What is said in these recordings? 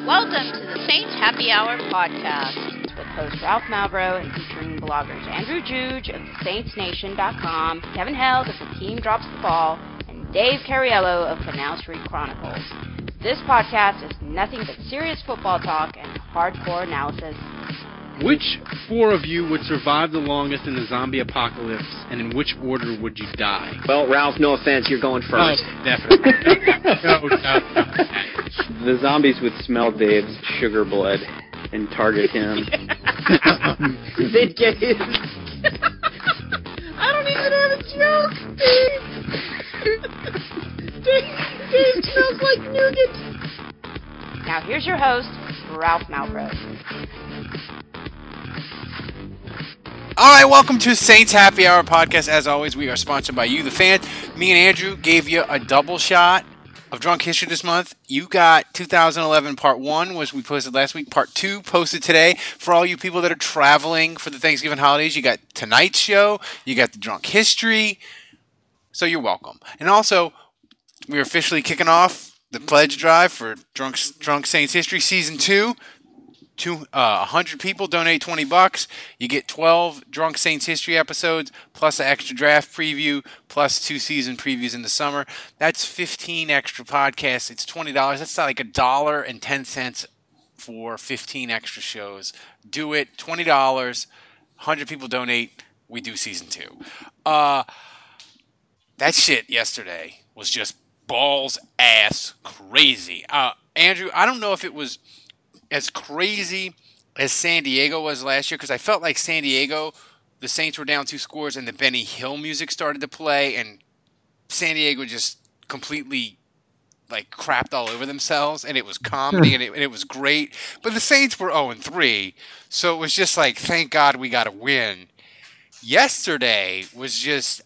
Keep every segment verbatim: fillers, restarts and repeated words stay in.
Welcome to the Saints Happy Hour podcast with host Ralph Malbrough and featuring bloggers Andrew Juge of Saints Nation dot com, Kevin Held of The Team Drops the Ball, and Dave Cariello of Canal Street Chronicles. This podcast is nothing but serious football talk and hardcore analysis. Which four of you would survive the longest in the zombie apocalypse, and in which order would you die? Well, Ralph, no offense, you're going first. Oh, definitely. no, no, no. The zombies would smell Dave's sugar blood and target him. They'd get his... I don't even have a joke, Dave. Dave, Dave smells like nougat. Now here's your host, Ralph Malbrough. All right, welcome to Saints Happy Hour podcast. As always, we are sponsored by you, the fans. Me and Andrew gave you a double shot of Drunk History this month. You got two thousand eleven Part one, which we posted last week. Part two posted today. For all you people that are traveling for the Thanksgiving holidays, you got tonight's show. You got the Drunk History. So you're welcome. And also, we're officially kicking off the pledge drive for Drunk, Drunk Saints History Season two. Two, uh, one hundred people donate twenty bucks. You get twelve Drunk Saints History episodes, plus an extra draft preview, plus two season previews in the summer. That's fifteen extra podcasts. It's twenty dollars. That's like a dollar and ten cents for fifteen extra shows. Do it. twenty dollars. one hundred people donate. We do season two. Uh, that shit yesterday was just balls ass crazy. Uh, Andrew, I don't know if it was as crazy as San Diego was last year, because I felt like San Diego, the Saints were down two scores, and the Benny Hill music started to play, and San Diego just completely like crapped all over themselves, and it was comedy, and, it, and it was great. But the Saints were oh and three, so it was just like, thank God we got a win. Yesterday was just,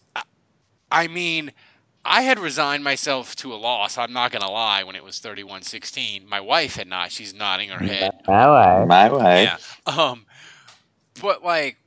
I mean, I had resigned myself to a loss, I'm not going to lie, when it was thirty-one sixteen. My wife had not. She's nodding her head. My way. My way. Yeah. Um, but, like,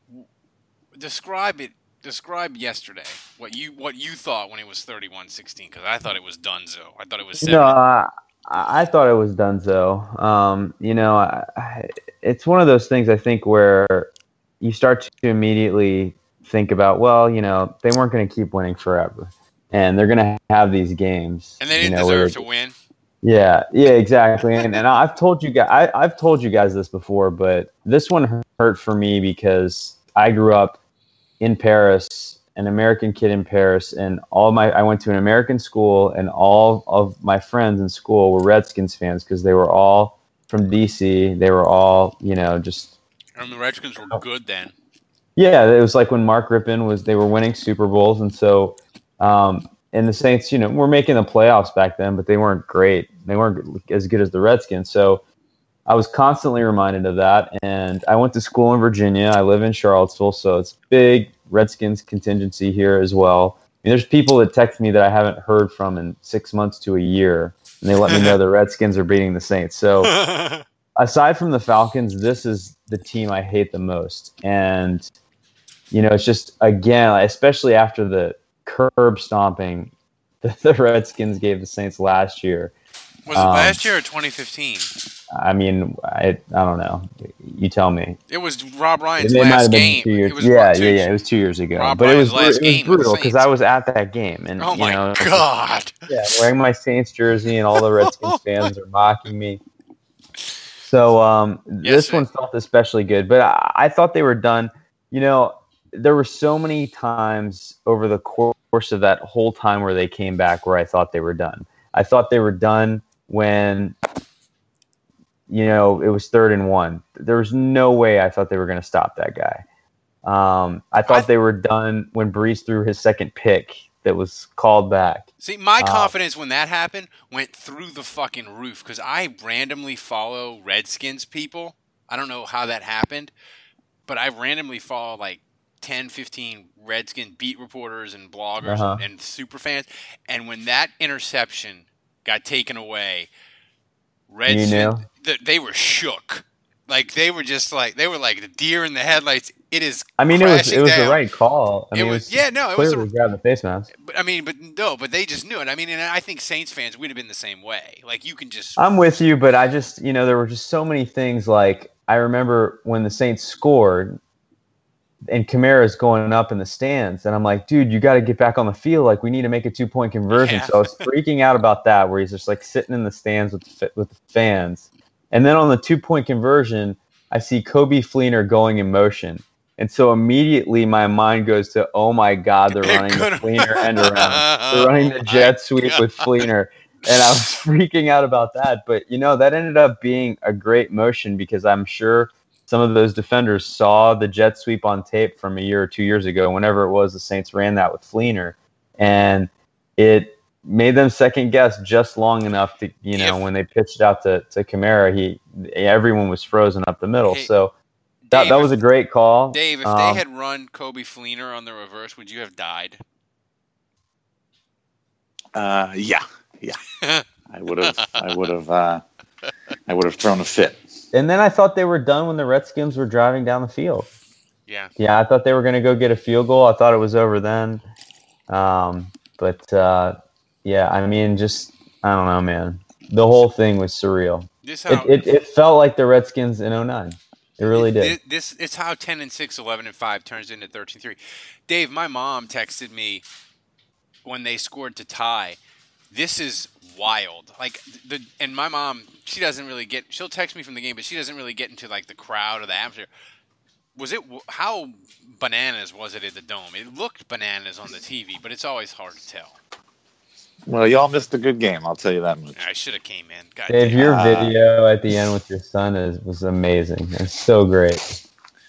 describe it. Describe yesterday, what you what you thought when it was thirty-one sixteen, because I thought it was donezo. I thought it was seven. No, I, I thought it was donezo. Um, you know, I, I, it's one of those things, I think, where you start to immediately think about, well, you know, they weren't going to keep winning forever. And they're going to have these games. And they didn't you know, deserve where, to win. Yeah, yeah, exactly. and and I've told you guys, I, I've told you guys this before, but this one hurt for me because I grew up in Paris, an American kid in Paris, and all my I went to an American school, and all of my friends in school were Redskins fans because they were all from D C. They were all, you know, just. And the Redskins were good then. Yeah, it was like when Mark Rippon was. They were winning Super Bowls, and so. Um, and the Saints, you know, were making the playoffs back then, but they weren't great. They weren't as good as the Redskins. So I was constantly reminded of that. And I went to school in Virginia. I live in Charlottesville, so it's big Redskins contingency here as well. I mean, there's people that text me that I haven't heard from in six months to a year, and they let me know the Redskins are beating the Saints. So aside from the Falcons, this is the team I hate the most. And, you know, it's just, again, especially after the curb stomping that the Redskins gave the Saints last year. Was it um, last year or twenty fifteen? I mean, I I don't know. You tell me. It was Rob Ryan's it last game. Two years. It was yeah, two, yeah, yeah. It was two years ago. Rob but Ryan's it was, last it game was brutal because I was at that game. And, oh my you know, God! Yeah, wearing my Saints jersey, and all the Redskins fans are mocking me. So um, yes, this sir. one felt especially good, but I, I thought they were done. You know. There were so many times over the course of that whole time where they came back where I thought they were done. I thought they were done when, you know, it was third and one. There was no way I thought they were going to stop that guy. Um, I thought I th- they were done when Brees threw his second pick that was called back. See, my uh, confidence when that happened went through the fucking roof because I randomly follow Redskins people. I don't know how that happened, but I randomly follow, like, ten, fifteen Redskin beat reporters and bloggers uh-huh. and, and super fans. And when that interception got taken away, Redskins, you knew? th- they were shook. Like they were just like they were like the deer in the headlights. It is. I mean, it was crashing it was down. the right call. I It mean, it was- was, yeah, no, it was clearly a- grabbing the face mask. But I mean, but no, but they just knew it. I mean, and I think Saints fans would have been the same way. Like you can just. I'm with you, but I just, you know, there were just so many things. Like I remember when the Saints scored, and Kamara's going up in the stands, and I'm like, dude, you got to get back on the field. Like we need to make a two point conversion. Yeah. So I was freaking out about that, where he's just like sitting in the stands with the, fa- with the fans, and then on the two point conversion, I see Kobe Fleener going in motion. And so immediately my mind goes to, oh my God, they're They're running the gonna- Fleener end around. They're running the Oh jet my sweep God. with Fleener. And I was freaking out about that. But, you know, that ended up being a great motion because I'm sure some of those defenders saw the jet sweep on tape from a year or two years ago, whenever it was the Saints ran that with Fleener. And it made them second guess just long enough to, you know, If- when they pitched out to, to Kamara, he everyone was frozen up the middle. Hey, so that, Dave, that was a if- great call. Dave, if Um, they had run Kobe Fleener on the reverse, would you have died? Uh, yeah, yeah. I would have. I would have. Uh, I would have thrown a fit. And then I thought they were done when the Redskins were driving down the field. Yeah. Yeah, I thought they were going to go get a field goal. I thought it was over then. Um, but, uh, yeah, I mean, just, I don't know, man. The whole thing was surreal. This It, how it, it felt like the Redskins in oh nine. It really did. This, this it's how ten and six, eleven and five turns into thirteen three. Dave, my mom texted me when they scored to tie. This is wild. Like the and my mom, she doesn't really get. She'll text me from the game, but she doesn't really get into like the crowd or the atmosphere. Was it how bananas was it at the Dome? It looked bananas on the T V, but it's always hard to tell. Well, y'all missed a good game. I'll tell you that much. I should have came in. God Dave, damn. your Uh, video at the end with your son is was amazing. It's so great.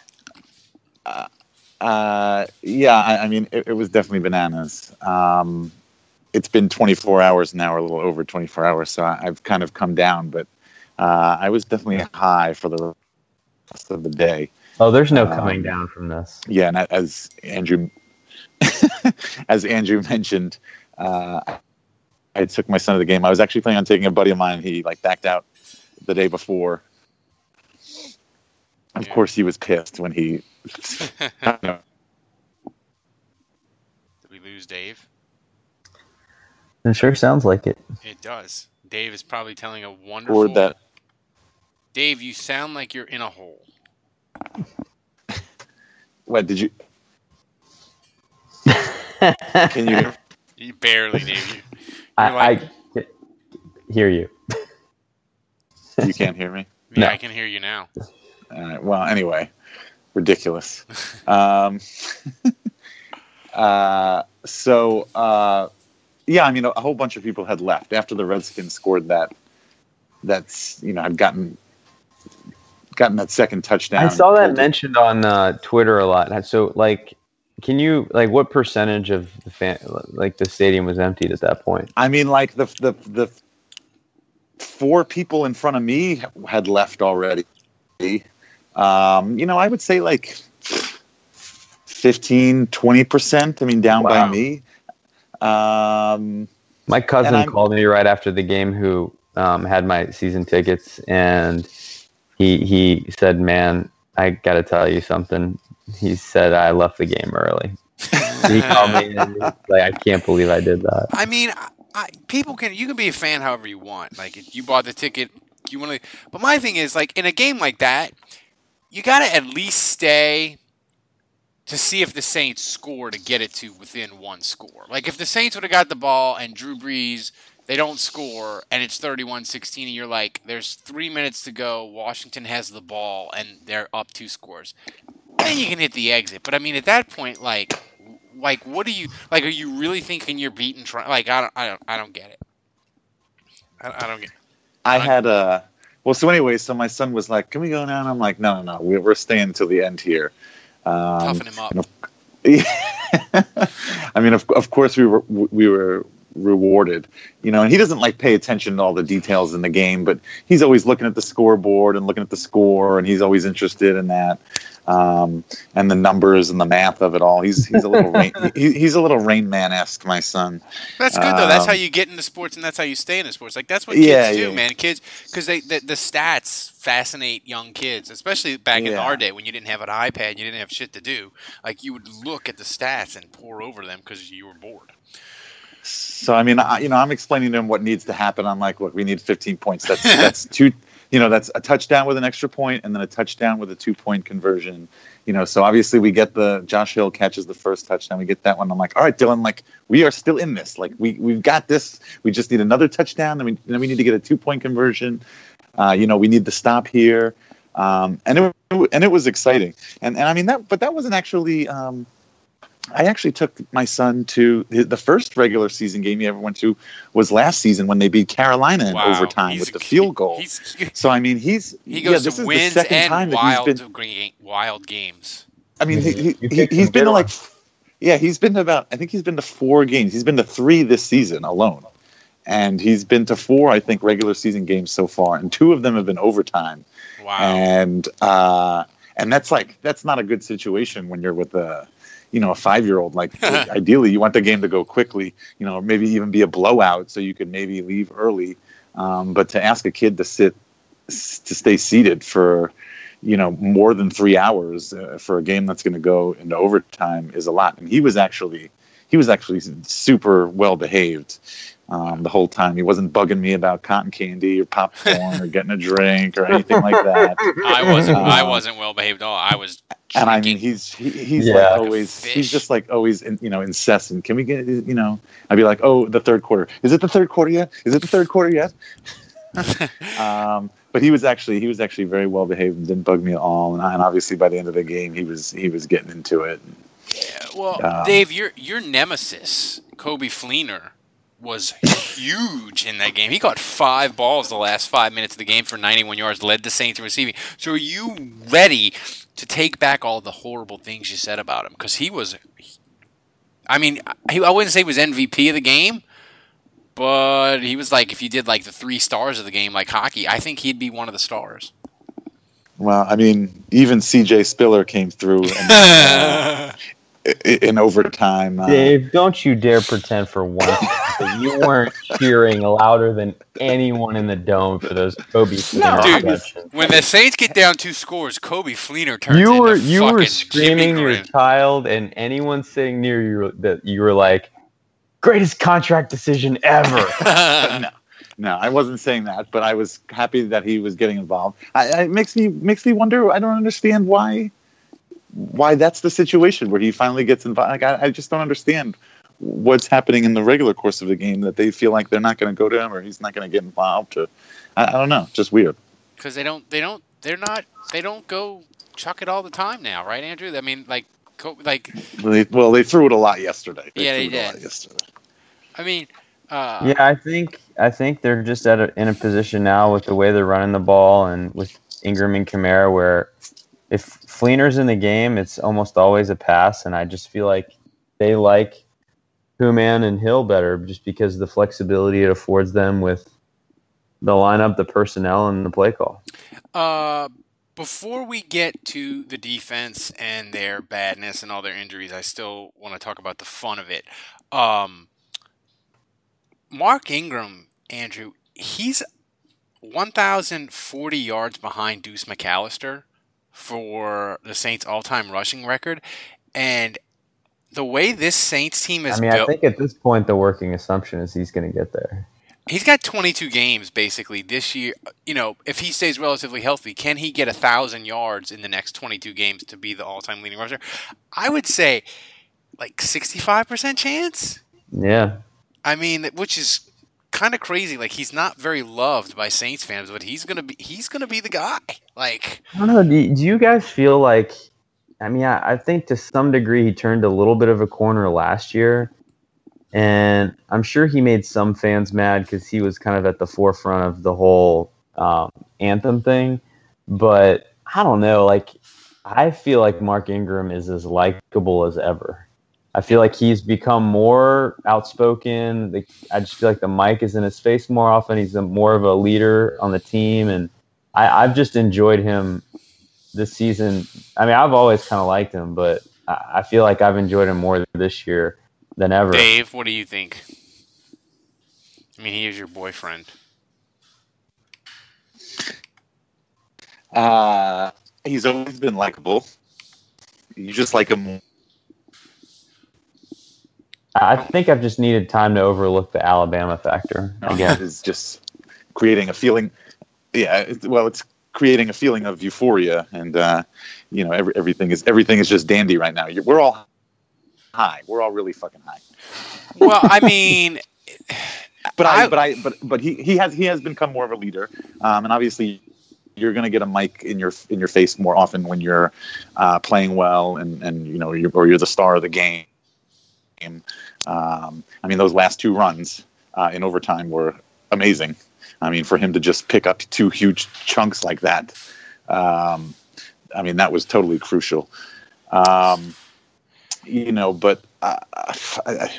Uh, yeah, I, I mean, it, it was definitely bananas. Um, it's been twenty-four hours now, or a little over twenty-four hours, so I, I've kind of come down, but uh, I was definitely high for the rest of the day. Oh, there's no Um, coming down from this. Yeah, and as Andrew, as Andrew mentioned, uh, I took my son to the game. I was actually planning on taking a buddy of mine. He like backed out the day before. Of Yeah. course, he was pissed when he. Did we lose Dave? It sure sounds like it. It does. Dave is probably telling a wonderful. Or that. Dave, you sound like you're in a hole. What did you? Can you? hear- You barely, Dave. You, I, you're like, I hear you. You can't hear me. yeah, no. I can hear you now. All right. Well, anyway, ridiculous. Um, uh, so, uh, yeah, I mean, a, a whole bunch of people had left after the Redskins scored that. That's you know had gotten gotten that second touchdown. I saw that pulled it- mentioned on uh, Twitter a lot. So, like, can you like what percentage of the fan like the stadium was emptied at that point? I mean, like the the the four people in front of me had left already. Um, you know, I would say like fifteen, twenty percent. I mean, down Wow. by me. Um, My cousin And I'm- called me right after the game, who um, had my season tickets, and he he said, "Man, I got to tell you something." He said, "I left the game early." He called me and he was like, "I can't believe I did that." I mean, I, I, people can. You can be a fan however you want. Like, if you bought the ticket, you want to. But my thing is, like, in a game like that, you got to at least stay to see if the Saints score to get it to within one score. Like, if the Saints would have got the ball and Drew Brees, they don't score, and it's thirty-one sixteen, and you're like, there's three minutes to go, Washington has the ball, and they're up two scores. Then you can hit the exit. But, I mean, at that point, like, like what do you, like, are you really thinking you're beating, Trump? Like, I don't, I don't, I don't get it. I, I don't get it. I had a well. So anyway, so my son was like, "Can we go now?" And I'm like, "No, no, no. We're, we're staying until the end here." Um, Toughen him up. I mean, of, of course, we were we were rewarded. You know, and he doesn't like pay attention to all the details in the game, but he's always looking at the scoreboard and looking at the score, and he's always interested in that. Um, and the numbers and the math of it all. He's he's a little rain, he, he's a little Rain Man-esque, my son. That's good though. That's Um, how you get into sports, and that's how you stay into sports. Like that's what kids Yeah, do, yeah. man. Kids, because they the, the stats fascinate young kids, especially back in Yeah. our day when you didn't have an iPad, and you didn't have shit to do. Like you would look at the stats and pour over them because you were bored. So I mean, I, you know, I'm explaining to him what needs to happen. I'm like, look, we need fifteen points. That's that's two. You know, that's a touchdown with an extra point, and then a touchdown with a two-point conversion. You know, so obviously we get the Josh Hill catches the first touchdown. We get that one. I'm like, all right, Dylan, like we are still in this. Like we we've got this. We just need another touchdown. Then we then we need to get a two-point conversion. Uh, you know, we need to stop here. Um, and it and it was exciting. And and I mean that, but that wasn't actually. Um, I actually took my son to the first regular season game he ever went to was last season when they beat Carolina in Wow. overtime He's with a- the field goal. He's, So I mean, he's he yeah, goes this to is wins the second and time that wild, he's been. green, wild games. I mean, he, he, You he picked he's some been good to like, ones. yeah, he's been to about. I think he's been to four games. He's been to three this season alone, and he's been to four, I think, regular season games so far, and two of them have been overtime. Wow. And uh, and that's like that's not a good situation when you're with a. You know, a five-year-old. Like, ideally, you want the game to go quickly. You know, or maybe even be a blowout, so you could maybe leave early. Um, but to ask a kid to sit, to stay seated for, you know, more than three hours uh, for a game that's going to go into overtime is a lot. And he was actually, he was actually super well behaved um, the whole time. He wasn't bugging me about cotton candy or popcorn or getting a drink or anything like that. I wasn't. I Um, wasn't well behaved at all. I was. And I mean, drinking. he's he, he's Yeah. like Like a always fish. he's just like always in, you know incessant. Can we get you know? I'd be like, oh, the third quarter. Is it the third quarter yet? Is it the third quarter yet? um, but he was actually he was actually very well behaved and didn't bug me at all. And, I, and obviously by the end of the game, he was he was getting into it. Yeah, well, Um, Dave, your your nemesis, Kobe Fleener, was huge in that game. He caught five balls the last five minutes of the game for ninety-one yards, led the Saints in receiving. So are you ready to take back all the horrible things you said about him? Because he was, I mean, I I wouldn't say he was M V P of the game, but he was like, if you did like the three stars of the game, like hockey, I think he'd be one of the stars. Well, I mean, even C J Spiller came through and, uh, i- in overtime. Uh, Dave, don't you dare pretend for one second that you weren't cheering louder than anyone in the dome for those Kobe Fleener Dude, receptions. When the Saints get down two scores, Kobe Fleener turns You into were you were fucking screaming Jimmy your Graham. child and anyone sitting near you that you were like, greatest contract decision ever. no, no, I wasn't saying that, but I was happy that he was getting involved. I, I, it makes me makes me wonder. I don't understand why why that's the situation where he finally gets involved. Like I, I just don't understand what's happening in the regular course of the game that they feel like they're not going to go to him or he's not going to get involved. Or I, I don't know, just weird. Because they don't, they don't, they're not, they don't go chuck it all the time now, right, Andrew? I mean, like, co- like, Well, they, well, they threw it a lot yesterday. Yeah, they threw it a did. lot yesterday. I mean, uh, Yeah, I think I think they're just at a, in a position now with the way they're running the ball and with Ingram and Kamara where if Fleener's in the game, it's almost always a pass, and I just feel like they like Human and Hill better just because of the flexibility it affords them with the lineup, the personnel, and the play call. Uh, before we get to the defense and their badness and all their injuries, I still want to talk about the fun of it. Um, Mark Ingram, Andrew, he's one thousand forty yards behind Deuce McAllister for the Saints' all-time rushing record, and the way this Saints team is I mean, built, I think at this point the working assumption is he's going to get there. he's got twenty-two games basically this year. You know, if he stays relatively healthy, can he get a thousand yards in the next twenty-two games to be the all-time leading rusher? I would say like sixty-five percent chance. Yeah. I mean, which is kind of crazy. Like he's not very loved by Saints fans, but he's gonna be he's gonna be the guy. Like I don't know. Do you, do you guys feel like? I mean, I, I think to some degree he turned a little bit of a corner last year, and I'm sure he made some fans mad because he was kind of at the forefront of the whole um, anthem thing. But I don't know. Like, I feel like Mark Ingram is as likable as ever. I feel like he's become more outspoken. The, I just feel like the mic is in his face more often. He's a, more of a leader on the team, and I, I've just enjoyed him this season. I mean, I've always kind of liked him, but I, I feel like I've enjoyed him more this year than ever. Dave, what do you think? I mean, he is your boyfriend. Uh, he's always been likable. You just like him. I think I've just needed time to overlook the Alabama factor again. Is just creating a feeling. Yeah, it's, well, it's creating a feeling of euphoria, and uh, you know, every, everything is everything is just dandy right now. You're, we're all high. We're all really fucking high. Well, I mean, but I, I, but I, but but he he has he has become more of a leader, um, and obviously, you're going to get a mic in your in your face more often when you're uh, playing well, and and you know, you're, or you're the star of the game. Um, I mean, those last two runs uh, in overtime were amazing. I mean, for him to just pick up two huge chunks like that, um, I mean, that was totally crucial. Um, you know, but I, I,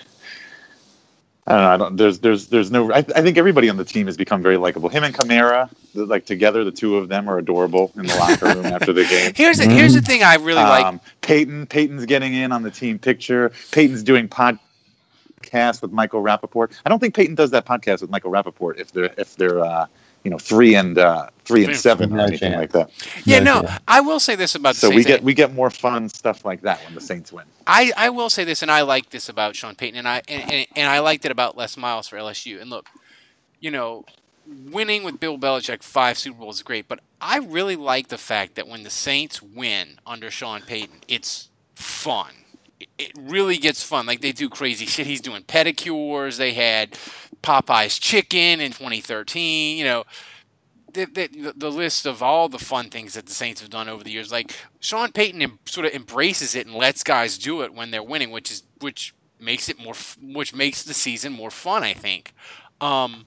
I don't know. I don't, there's, there's, there's no. I, I think everybody on the team has become very likable. Him and Kamara, like together, the two of them are adorable in the locker room after the game. Here's the, here's the thing I really like. Um, Peyton, Peyton's getting in on the team picture. Peyton's doing podcast with Michael Rappaport. I don't think Peyton does that podcast with Michael Rappaport if they're if they're uh, you know three and uh, three and seven or anything like that. Yeah, no, I will say this about the so Saints. we get we get more fun stuff like that when the Saints win. I, I will say this, and I like this about Sean Payton, and I and, and, and I liked it about Les Miles for L S U. And look, you know, winning with Bill Belichick five Super Bowls is great, but I really like the fact that when the Saints win under Sean Payton, it's fun. It really gets fun. Like, they do crazy shit. He's doing pedicures. They had Popeye's Chicken in twenty thirteen. You know, the, the, the list of all the fun things that the Saints have done over the years. Like, Sean Payton em, sort of embraces it and lets guys do it when they're winning, which is which makes it more, which makes the season more fun, I think. Um,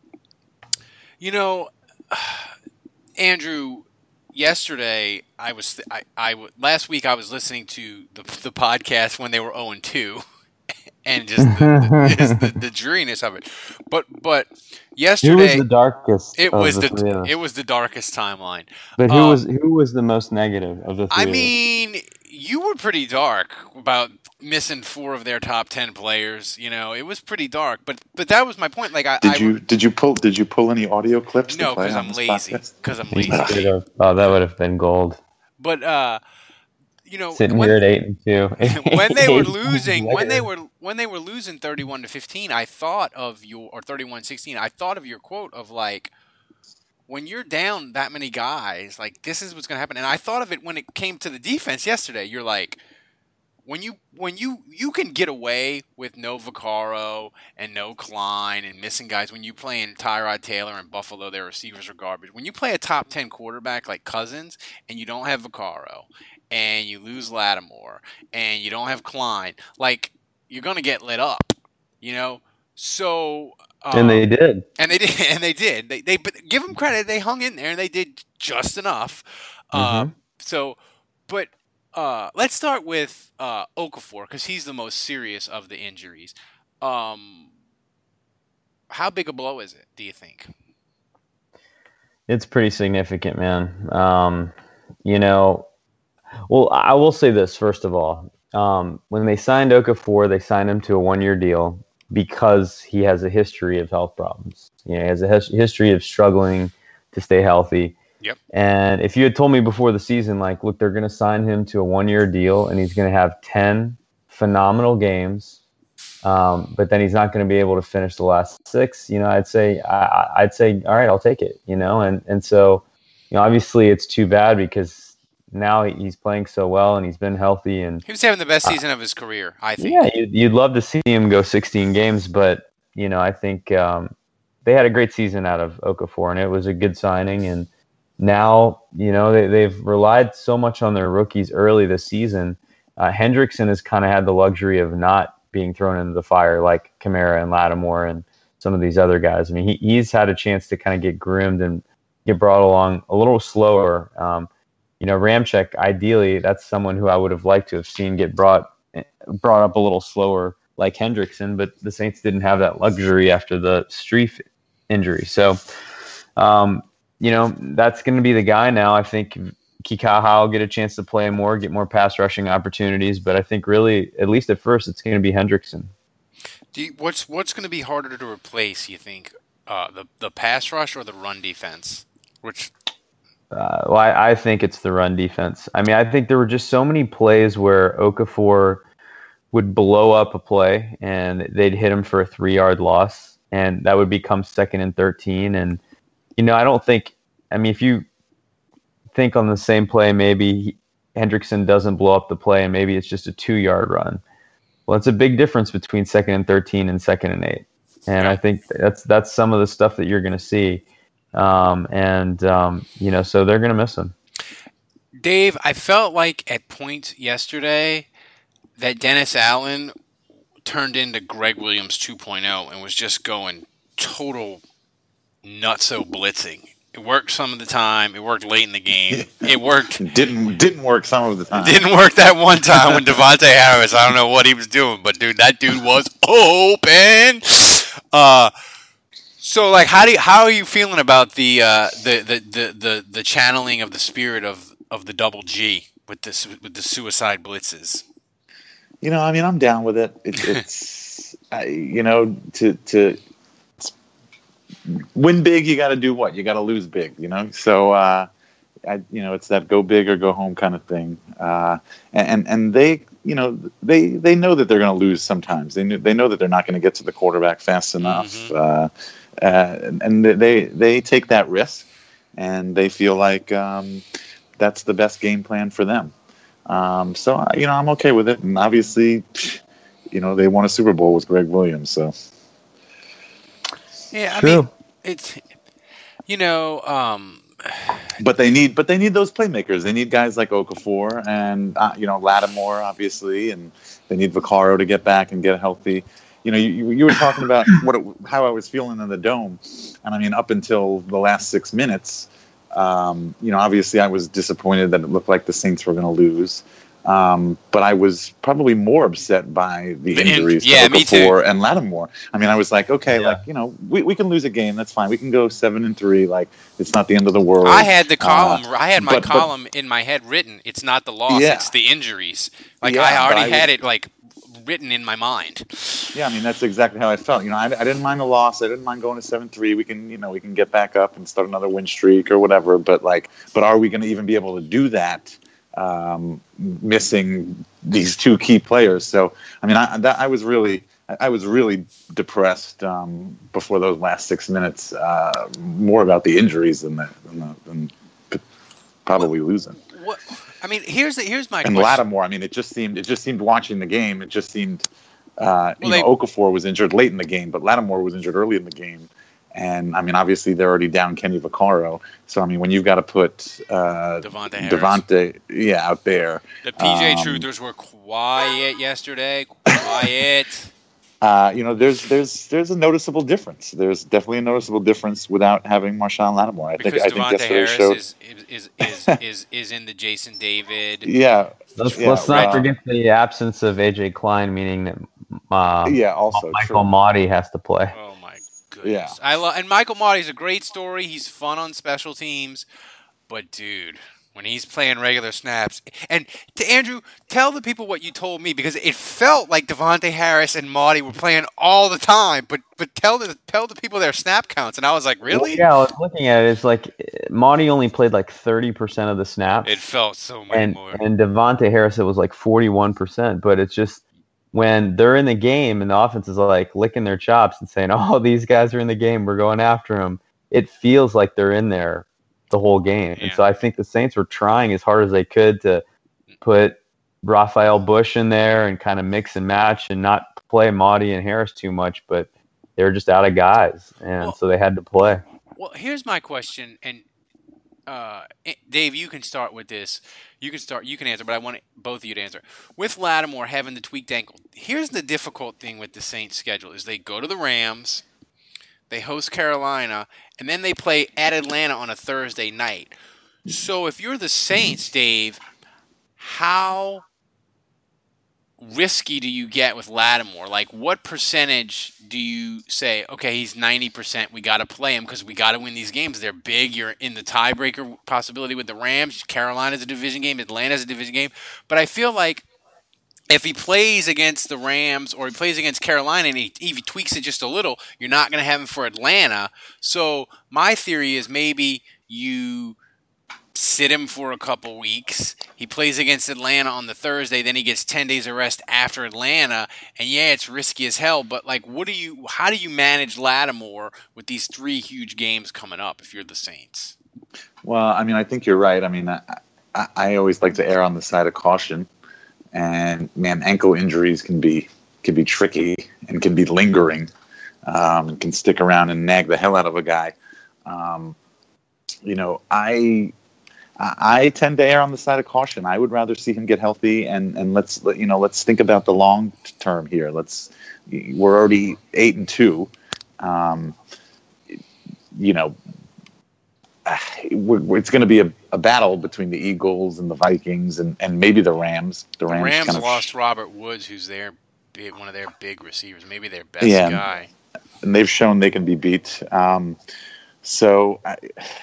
you know, Andrew. Yesterday, I was I, I last week I was listening to the the podcast when they were zero and two, and just the, the, just the, the dreariness of it. But but yesterday, who was the darkest? It of was the, the it was the darkest timeline. But who um, was who was the most negative of the three? I mean, you were pretty dark about missing four of their top ten players. You know, it was pretty dark. But but that was my point. Like, I did I, you did you pull did you pull any audio clips? No, because I'm lazy. Because I'm lazy. Oh, that would have been gold. But uh, you know, sitting when, here at eight and two. when they were losing, when they were when they were losing thirty-one to fifteen, I thought of your or thirty-one sixteen. I thought of your quote of like, when you're down that many guys, like, this is what's going to happen. And I thought of it when it came to the defense yesterday. You're like, when you when you you can get away with no Vaccaro and no Klein and missing guys when you play in Tyrod Taylor and Buffalo, their receivers are garbage. When you play a top ten quarterback like Cousins and you don't have Vaccaro and you lose Lattimore and you don't have Klein, like, you're going to get lit up, you know? So um, and they did. And they did. And they did. They they but give them credit. They hung in there and they did just enough. Mm-hmm. Um, so, but uh, let's start with uh, Okafor because he's the most serious of the injuries. Um, how big a blow is it, do you think? It's pretty significant, man. Um, you know, well, I will say this first of all. Um, when they signed Okafor, they signed him to a one-year deal because he has a history of health problems. You know, he has a his- history of struggling to stay healthy. Yep. And if you had told me before the season, like, look, they're going to sign him to a one-year deal and he's going to have ten phenomenal games, um, but then he's not going to be able to finish the last six, you know, I'd say, I, I'd say, all right, I'll take it, you know? And, and so, you know, obviously it's too bad because now he's playing so well and he's been healthy. And he was having the best season uh, of his career, I think. Yeah, you'd, you'd love to see him go sixteen games, but, you know, I think um, they had a great season out of Okafor and it was a good signing. And now, you know, they, they've relied so much on their rookies early this season. Uh, Hendrickson has kind of had the luxury of not being thrown into the fire like Kamara and Lattimore and some of these other guys. I mean, he, he's had a chance to kind of get groomed and get brought along a little slower. Um, you know, Ramczyk, ideally, that's someone who I would have liked to have seen get brought brought up a little slower like Hendrickson, but the Saints didn't have that luxury after the Streif injury. So, um, you know, that's going to be the guy now. I think Kikaha will get a chance to play more, get more pass rushing opportunities, but I think really, at least at first, it's going to be Hendrickson. Do you, what's what's going to be harder to replace, you think, uh, the, the pass rush or the run defense? Which... Uh, well, I, I think it's the run defense. I mean, I think there were just so many plays where Okafor would blow up a play and they'd hit him for a three-yard loss, and that would become second and thirteen. And, you know, I don't think – I mean, if you think on the same play, maybe Hendrickson doesn't blow up the play and maybe it's just a two-yard run. Well, it's a big difference between second and thirteen and second and eight. And I think that's that's some of the stuff that you're going to see. Um, and, um, you know, so they're going to miss him. Dave, I felt like at points yesterday that Dennis Allen turned into Greg Williams two point oh and was just going total nutso blitzing. It worked some of the time. It worked late in the game. It worked. didn't didn't work some of the time. Didn't work that one time when Devontae Harris, I don't know what he was doing, but, dude, that dude was open. Uh So, like, how do you, how are you feeling about the, uh, the, the, the, the, the channeling of the spirit of, of the double G with this with the suicide blitzes? You know, I mean, I'm down with it. it it's I, you know, to to win big, you got to do what? You got to lose big. You know, so uh, I, you know, it's that go big or go home kind of thing. Uh, and and they, you know, they they know that they're going to lose sometimes. They kn- they know that they're not going to get to the quarterback fast enough. Mm-hmm. Uh, Uh, and they they take that risk, and they feel like um, that's the best game plan for them. Um, so you know, I'm okay with it. And obviously, you know, they won a Super Bowl with Greg Williams. So yeah, I True. mean, it's you know, um, but they need but they need those playmakers. They need guys like Okafor and uh, you know Lattimore, obviously, and they need Vaccaro to get back and get healthy. You know, you, you were talking about what it, how I was feeling in the dome, and I mean, up until the last six minutes, um, you know, obviously I was disappointed that it looked like the Saints were going to lose, um, but I was probably more upset by the injuries yeah, to me too. Okafor and Lattimore. I mean, I was like, okay, Yeah. like you know, we, we can lose a game, that's fine. We can go seven and three, like it's not the end of the world. I had the column. Uh, I had my but, but, column in my head written. It's not the loss. Yeah. It's the injuries. Like Yeah, I but already I had was- it like written in my mind. Yeah, I mean that's exactly how I felt. You know, I, I didn't mind the loss. I didn't mind going to seven three. We can, you know, we can get back up and start another win streak or whatever. But like, but are we going to even be able to do that? Um, missing these two key players. So I mean, I that, I was really, I was really depressed um, before those last six minutes. Uh, more about the injuries than the, than, the, than probably what, losing. What I mean, here's the, here's my And question. Lattimore, I mean, it just seemed it just seemed watching the game. It just seemed, uh, Well, you they- know, Okafor was injured late in the game, but Lattimore was injured early in the game. And I mean, obviously they're already down Kenny Vaccaro. So I mean, when you've got to put uh, Devontae Harris. Devontae, yeah, out there, The P J um, Truthers were quiet yesterday. Quiet. uh, you know, there's there's there's a noticeable difference. There's definitely a noticeable difference without having Marshawn Lattimore. I think Because I think Devontae yesterday Harris showed. is, is is is is in the Jason David. Yeah, Let's, Yeah, let's not right. forget the absence of A J Klein, meaning that uh, yeah. Also, Michael true. Motti has to play. Oh my goodness! Yeah. I love and Michael Marty's a great story. He's fun on special teams, but dude, when he's playing regular snaps, and to Andrew, tell the people what you told me because it felt like Devontae Harris and Marty were playing all the time. But but tell the tell the people their snap counts, and I was like, really? Yeah, I was looking at it. It's like Motti only played like thirty percent of the snaps. It felt so many and more. and Devontae Harris, it was like forty-one percent. But it's just when they're in the game and the offense is like licking their chops and saying, "Oh, these guys are in the game. We're going after them." It feels like they're in there the whole game. Yeah. And so I think the Saints were trying as hard as they could to put Raphael Bush in there and kind of mix and match and not play Motti and Harris too much, but they were just out of guys, and Well- so they had to play. Well, here's my question, and uh, Dave, you can start with this. You can start. You can answer, but I want both of you to answer. With Lattimore having the tweaked ankle, here's the difficult thing with the Saints' schedule: is they go to the Rams, they host Carolina, and then they play at Atlanta on a Thursday night. So if you're the Saints, Dave, how risky do you get with Lattimore? Like, what percentage do you say, okay, he's ninety percent, we got to play him because we got to win these games. They're big. You're in the tiebreaker possibility with the Rams. Carolina's a division game. Atlanta's a division game. But I feel like if he plays against the Rams or he plays against Carolina and he, he tweaks it just a little, you're not going to have him for Atlanta. So my theory is maybe you sit him for a couple weeks. He plays against Atlanta on the Thursday, then he gets ten days of rest after Atlanta. And yeah, it's risky as hell, but like, what do you? How do you manage Lattimore with these three huge games coming up if you're the Saints? Well, I mean, I think you're right. I mean, I, I, I always like to err on the side of caution, and man, ankle injuries can be can be tricky and can be lingering, um, can stick around and nag the hell out of a guy. Um, you know, I. I tend to err on the side of caution. I would rather see him get healthy, and, and let's you know let's think about the long term here. Let's we're already eight and two. Um, you know, we're, it's going to be a, a battle between the Eagles and the Vikings, and, and maybe the Rams. The Rams, the Rams kind of lost Robert Woods, who's their big, one of their big receivers, maybe their best yeah, guy. And they've shown they can be beat. Um, so. I,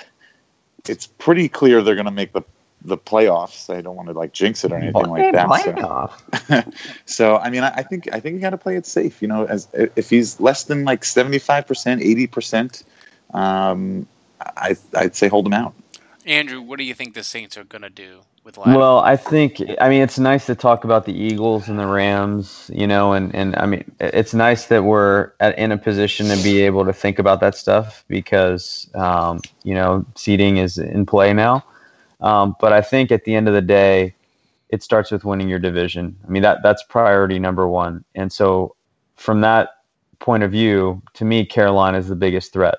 It's pretty clear they're going to make the, the playoffs. I don't want to like jinx it or anything like that. So, so I mean, I, I think I think you got to play it safe. You know, as if he's less than like seventy-five percent, eighty percent, um, I I'd say hold him out. Andrew, what do you think the Saints are going to do with Lattimore? Well, I think, I mean, it's nice to talk about the Eagles and the Rams, you know, and, and I mean, it's nice that we're at, in a position to be able to think about that stuff because, um, you know, seeding is in play now. Um, but I think at the end of the day, it starts with winning your division. I mean, that that's priority number one. And so from that point of view, to me, Carolina is the biggest threat.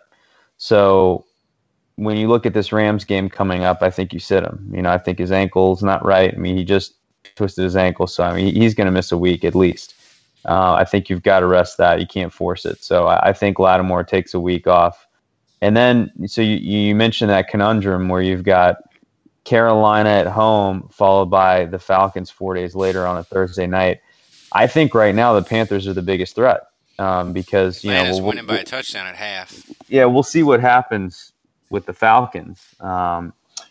So when you look at this Rams game coming up, I think you sit him. You know, I think his ankle's not right. I mean, he just twisted his ankle, so I mean, he's going to miss a week at least. Uh, I think you've got to rest that. You can't force it. So I, I think Lattimore takes a week off. And then, so you, you mentioned that conundrum where you've got Carolina at home followed by the Falcons four days later on a Thursday night. I think right now the Panthers are the biggest threat um, because, you Atlanta's know, we'll, winning by a touchdown at half. Yeah, we'll see what happens with the Falcons. Um,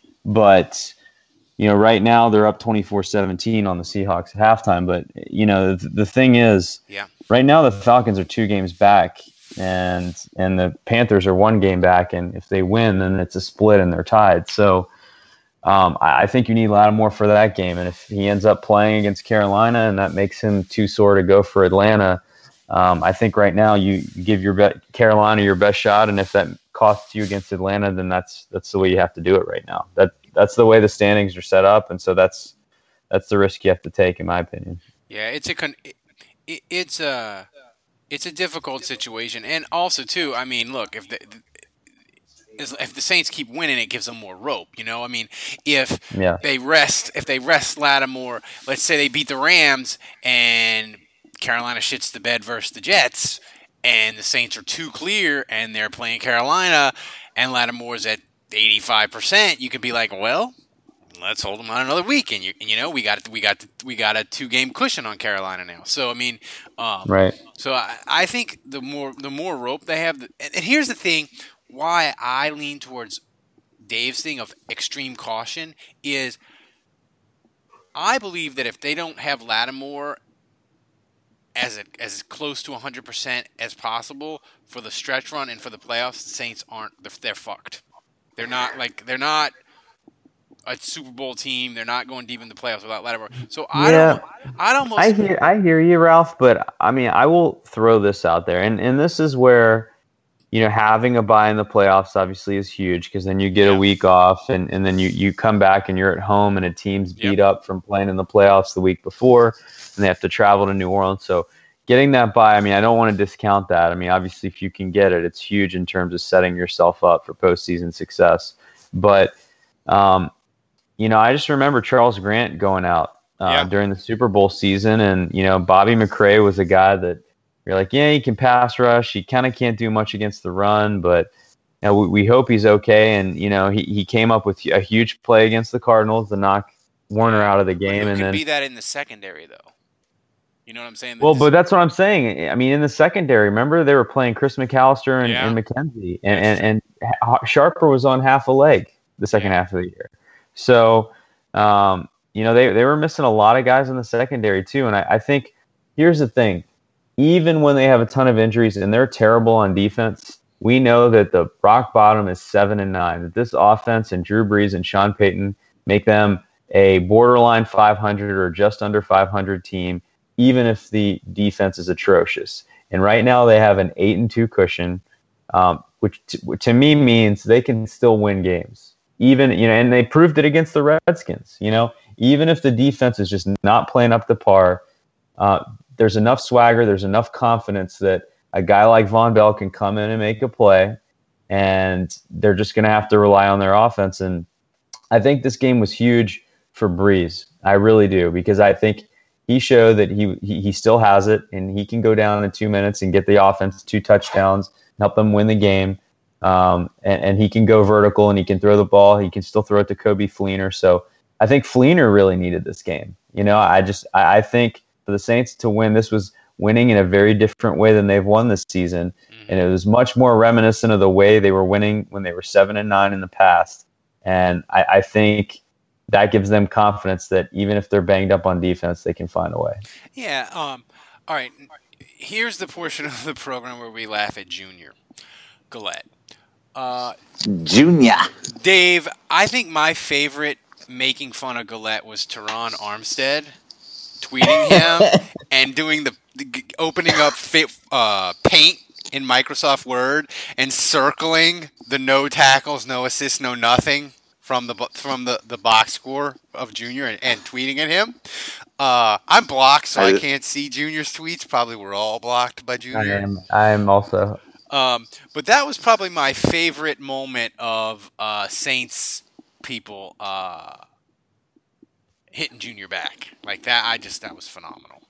but, you know, right now they're up twenty-four seventeen on the Seahawks at halftime. But, you know, the, the thing is, yeah, right now the Falcons are two games back and and the Panthers are one game back. And if they win, then it's a split and they're tied. So um, I, I think you need Lattimore for that game. And if he ends up playing against Carolina and that makes him too sore to go for Atlanta, um, I think right now you give your be- Carolina your best shot. And if that costs you against Atlanta, then that's that's the way you have to do it right now. That that's the way the standings are set up, and so that's that's the risk you have to take, in my opinion. Yeah, it's a con- it, it's a it's a difficult situation, and also too, I mean, look, if the if the Saints keep winning, it gives them more rope. You know, I mean, if yeah. they rest if they rest Lattimore, let's say they beat the Rams and Carolina shits the bed versus the Jets, and the Saints are too clear, and they're playing Carolina, and Lattimore's at eighty-five percent. You could be like, well, let's hold them on another week, and you, and you know, we got we got we got a two game cushion on Carolina now. So I mean, um, right. So I, I think the more the more rope they have, the, and, and here's the thing: why I lean towards Dave's thing of extreme caution is, I believe that if they don't have Lattimore as a, as close to one hundred percent as possible for the stretch run and for the playoffs, the Saints aren't they're, they're fucked. They're not like they're not a Super Bowl team. They're not going deep in the playoffs without Lattimore. So I yeah. don't I'd almost I hear I hear you, Ralph, but I mean I will throw this out there, and and this is where, you know, having a bye in the playoffs obviously is huge because then you get yeah. a week off, and, and then you, you come back and you're at home and a team's beat yep. up from playing in the playoffs the week before, and they have to travel to New Orleans. So getting that bye, I mean, I don't want to discount that. I mean, obviously, if you can get it, it's huge in terms of setting yourself up for postseason success. But, um, you know, I just remember Charles Grant going out uh, yeah. during the Super Bowl season, and, you know, Bobby McCray was a guy that you're like, yeah, he can pass rush. He kind of can't do much against the run, but you know, we, we hope he's okay. And, you know, he, he came up with a huge play against the Cardinals to knock Warner out of the game. It and could then be that in the secondary, though. You know what I'm saying? Well, This- but that's what I'm saying. I mean, in the secondary, remember they were playing Chris McAllister and, Yeah. and McKenzie, and, and and Ha- Sharper was on half a leg the second Yeah. half of the year. So, um, you know, they they were missing a lot of guys in the secondary too. And I, I think here's the thing: even when they have a ton of injuries and they're terrible on defense, we know that the rock bottom is seven and nine. That this offense and Drew Brees and Sean Payton make them a borderline five hundred or just under five hundred team, even if the defense is atrocious. And right now they have an eight and two cushion, um, which t- to me means they can still win games. Even, you know, and they proved it against the Redskins. You know, even if the defense is just not playing up to par, uh, there's enough swagger, there's enough confidence that a guy like Von Bell can come in and make a play, and they're just going to have to rely on their offense. And I think this game was huge for Breeze. I really do, because I think he showed that he, he he still has it, and he can go down in two minutes and get the offense two touchdowns, help them win the game. Um, and, and he can go vertical, and he can throw the ball. He can still throw it to Kobe Fleener. So I think Fleener really needed this game. You know, I just I, I think for the Saints to win, this was winning in a very different way than they've won this season, Mhm. and it was much more reminiscent of the way they were winning when they were seven and nine in the past. And I, I think that gives them confidence that even if they're banged up on defense, they can find a way. Yeah. Um. All right. Here's the portion of the program where we laugh at Junior Gillette. Uh, Junior. Dave, I think my favorite making fun of Gillette was Teron Armstead tweeting him and doing the, the opening up fit, uh, Paint in Microsoft Word and circling the no tackles, no assists, no nothing from the from the, the box score of Junior and, and tweeting at him. Uh, I'm blocked, so I, I- can't see Junior's tweets. Probably we're all blocked by I Junior. am I am also Um, but that was probably my favorite moment of uh, Saints people uh, hitting Junior back like that. I just that was phenomenal.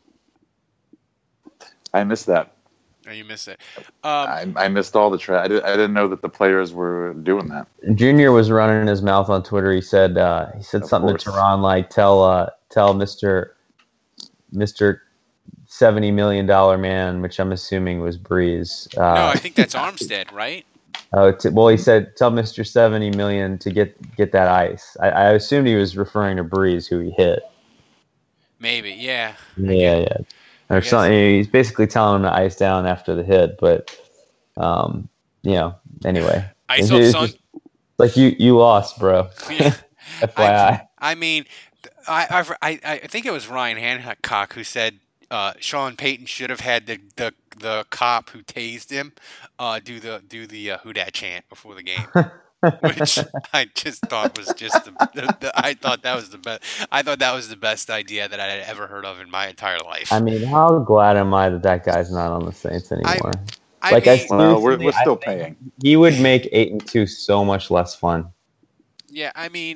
I missed that. Oh, you missed it. Um, I, I missed all the tra- I, did, I didn't know that the players were doing that. Junior was running his mouth on Twitter. He said uh, he said Of something course. to Teron like tell uh, tell Mister Mister seventy million dollar man, which I'm assuming was Breeze. Uh, no, I think that's Armstead, right? Oh, t- well, he said, "Tell Mister Seventy Million to get get that ice." I, I assumed he was referring to Breeze, who he hit. Maybe, yeah. Yeah, yeah, or guess. something. He's basically telling him to ice down after the hit, but, um, you know, anyway, Ice It's- up, it's son. just like you you lost, bro. Yeah. F Y I. I, I mean, I, I've, I I think it was Ryan Hancock who said uh, Sean Payton should have had the, the the cop who tased him uh, do the do the uh, who dat chant before the game, which I just thought was just the, the, the I thought that was the best I thought that was the best idea that I had ever heard of in my entire life. I mean, how glad am I that that guy's not on the Saints anymore? I like mean, I Well, we're, seriously- we're still I think paying. He would make eight and two so much less fun. yeah, I mean,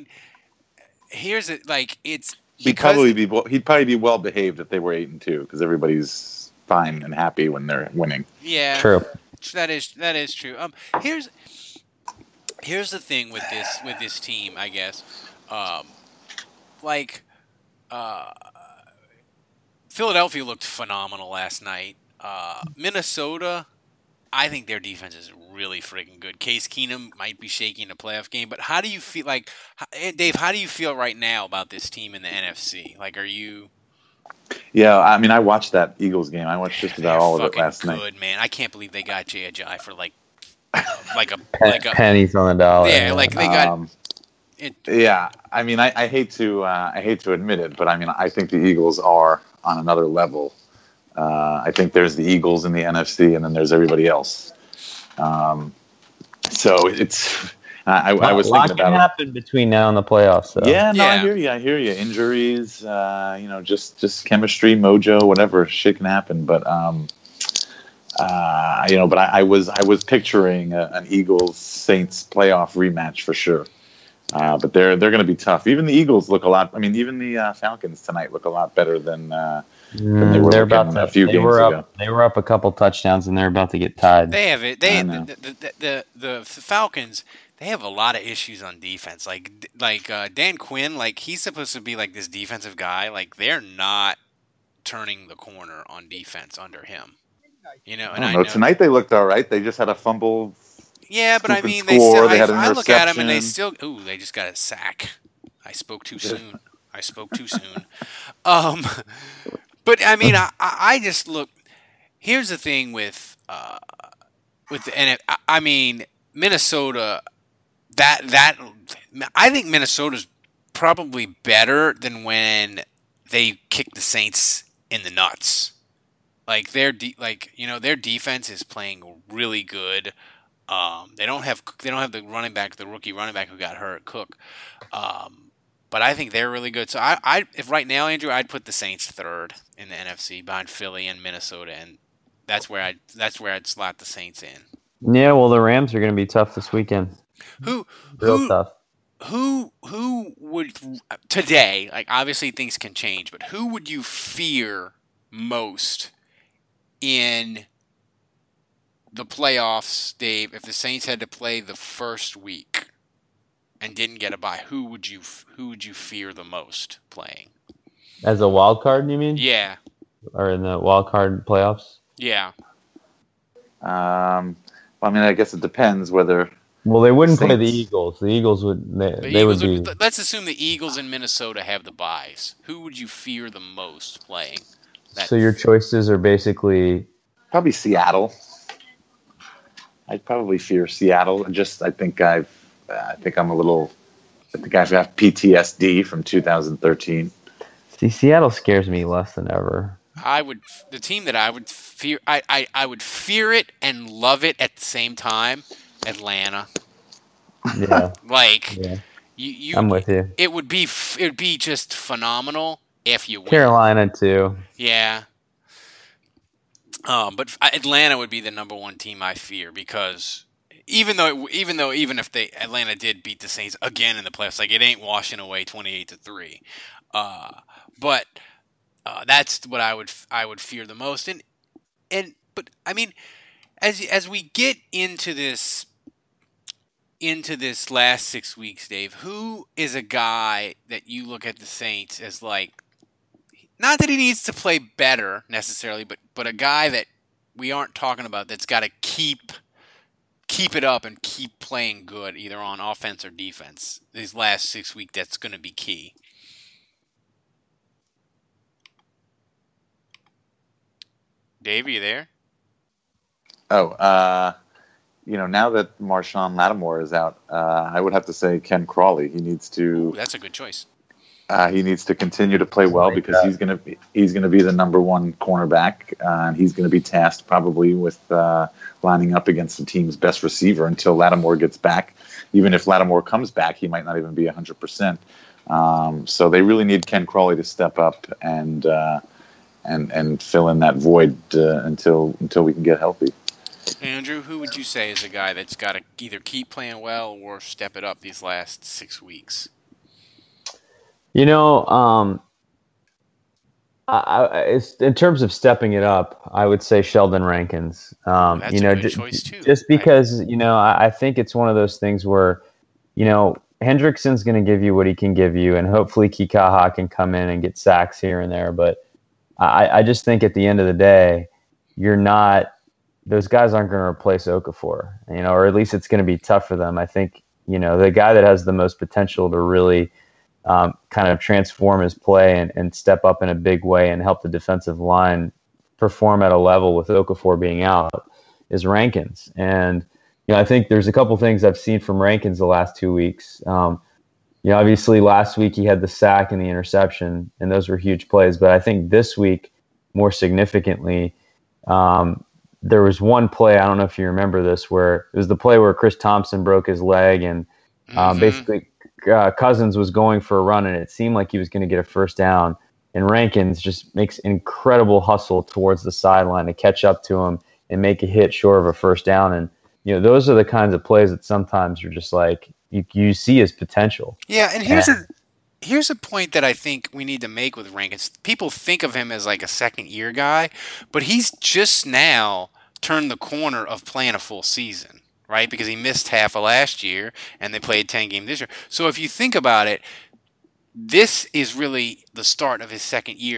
here's it. Like it's He'd because probably be well- he'd probably be well behaved if they were eight and two because everybody's fine and happy when they're winning. yeah. True. That is that is true. Um, here's here's the thing with this with this team, I guess. Um, like, uh, Philadelphia looked phenomenal last night. Uh, Minnesota, I think their defense is really freaking good. Case Keenum might be shaky in a playoff game, but how do you feel like, and Dave? How do you feel right now about this team in the N F C? Like, are you? Yeah, I mean, I watched that Eagles game. I watched just They're about all of it fucking last good, night. man. I can't believe they got Jay Ajayi for like, like a Pen- like a pennies on the dollar. yeah, like they got Um, it. yeah, I mean, I, I hate to uh, I hate to admit it, but I mean, I think the Eagles are on another level. Uh, I think there's the Eagles in the N F C, and then there's everybody else. Um, so it's I, I was a lot thinking can about it. happen between now and the playoffs. So. Yeah, no, I Yeah. hear you. I hear you. Injuries, uh, you know, just just chemistry, mojo, whatever, shit can happen. But um, uh, you know, but I, I was I was picturing a, an Eagles Saints playoff rematch for sure. Uh, but they're they're going to be tough. Even the Eagles look a lot. I mean, even the uh, Falcons tonight look a lot better than. Uh, Mm, they were they're about looking to. a few they games were ago. up. They were up a couple touchdowns, and they're about to get tied. They have it. They I know. the, the, the, the the Falcons. They have a lot of issues on defense. Like like uh, Dan Quinn. Like he's supposed to be like this defensive guy. Like they're not turning the corner on defense under him. You know, I and don't I know. know Tonight they looked all right. They just had a fumble. Yeah, but I Scoop and mean, they score, still. they I, had an I look at them and they interception. still. Ooh, they just got a sack. I spoke too soon. I spoke too soon. Um, but I mean, I, I just look. Here's the thing with uh, with the N F L. I mean, Minnesota. That that I think Minnesota's probably better than when they kicked the Saints in the nuts. Like their de- like you know their defense is playing really good. Um, they don't have they don't have the running back, the rookie running back who got hurt, Cook. Um, but I think they're really good. So I, I if right now, Andrew, I'd put the Saints third in the N F C behind Philly and Minnesota, and that's where I that's where I'd slot the Saints in. Yeah, well, the Rams are going to be tough this weekend. Who Real who tough. who who would today? Like obviously things can change, but who would you fear most in the playoffs, Dave? If the Saints had to play the first week and didn't get a bye, who would you who would you fear the most playing? As a wild card, you mean? Yeah, Or in the wild card playoffs? yeah. Um, I mean, I guess it depends whether. Well, they wouldn't play the Saints. Eagles. The Eagles would. They, The they Eagles would be. would, let's assume the Eagles in Minnesota have the byes. Who would you fear the most playing? That, So your choices are basically. Probably Seattle. I'd probably fear Seattle. Just I think I've, uh, I think I'm a little, I think I have P T S D from two thousand thirteen. See, Seattle scares me less than ever. I would the team that I would fear. I, I, I would fear it and love it at the same time. Atlanta, Yeah, like yeah. you, you. I'm with you. It would be f- it would be just phenomenal if you win. Carolina too. Yeah. Um, but Atlanta would be the number one team I fear because even though even though even if they Atlanta did beat the Saints again in the playoffs, like it ain't washing away twenty-eight to three. Uh, but uh, that's what I would I would fear the most. And and but I mean, as as we get into this into this last six weeks, Dave, who is a guy that you look at the Saints as like? Not that he needs to play better necessarily, but but a guy that we aren't talking about that's got to keep keep it up and keep playing good, either on offense or defense. These last six weeks, that's going to be key. Dave, are you there? Oh, uh, you know, now that Marshawn Lattimore is out, uh, I would have to say Ken Crawley. He needs to. Ooh, that's a good choice. Uh, he needs to continue to play well because he's going to be he's going to be the number one cornerback, uh, and he's going to be tasked probably with uh, lining up against the team's best receiver until Lattimore gets back. Even if Lattimore comes back, he might not even be one hundred percent. Um, so they really need Ken Crawley to step up and uh, and and fill in that void uh, until until we can get healthy. Andrew, who would you say is a guy that's got to either keep playing well or step it up these last six weeks? You know, um, I, I, it's, in terms of stepping it up, I would say Sheldon Rankins. Um, That's you a know, good j- choice, too. just because you know, I, I think it's one of those things where, you know, Hendrickson's going to give you what he can give you, and hopefully Kikaha can come in and get sacks here and there. But I, I just think at the end of the day, you're not; those guys aren't going to replace Okafor, you know, or at least it's going to be tough for them. I think you know the guy that has the most potential to really Um, kind of transform his play and, and step up in a big way and help the defensive line perform at a level with Okafor being out is Rankins. And, you know, I think there's a couple things I've seen from Rankins the last two weeks. Um, you know, obviously last week he had the sack and the interception, and those were huge plays. But I think this week, more significantly, um, there was one play, I don't know if you remember this, where it was the play where Chris Thompson broke his leg and um, Mhm. basically Uh, Cousins was going for a run, and it seemed like he was going to get a first down. And Rankins just makes incredible hustle towards the sideline to catch up to him and make a hit short of a first down. And you know, those are the kinds of plays that sometimes you're just like you, you see his potential. Yeah, and here's Yeah. a here's a point that I think we need to make with Rankins. People think of him as like a second year guy, but he's just now turned the corner of playing a full season, right? Because he missed half of last year and they played ten games this year. So if you think about it, this is really the start of his second year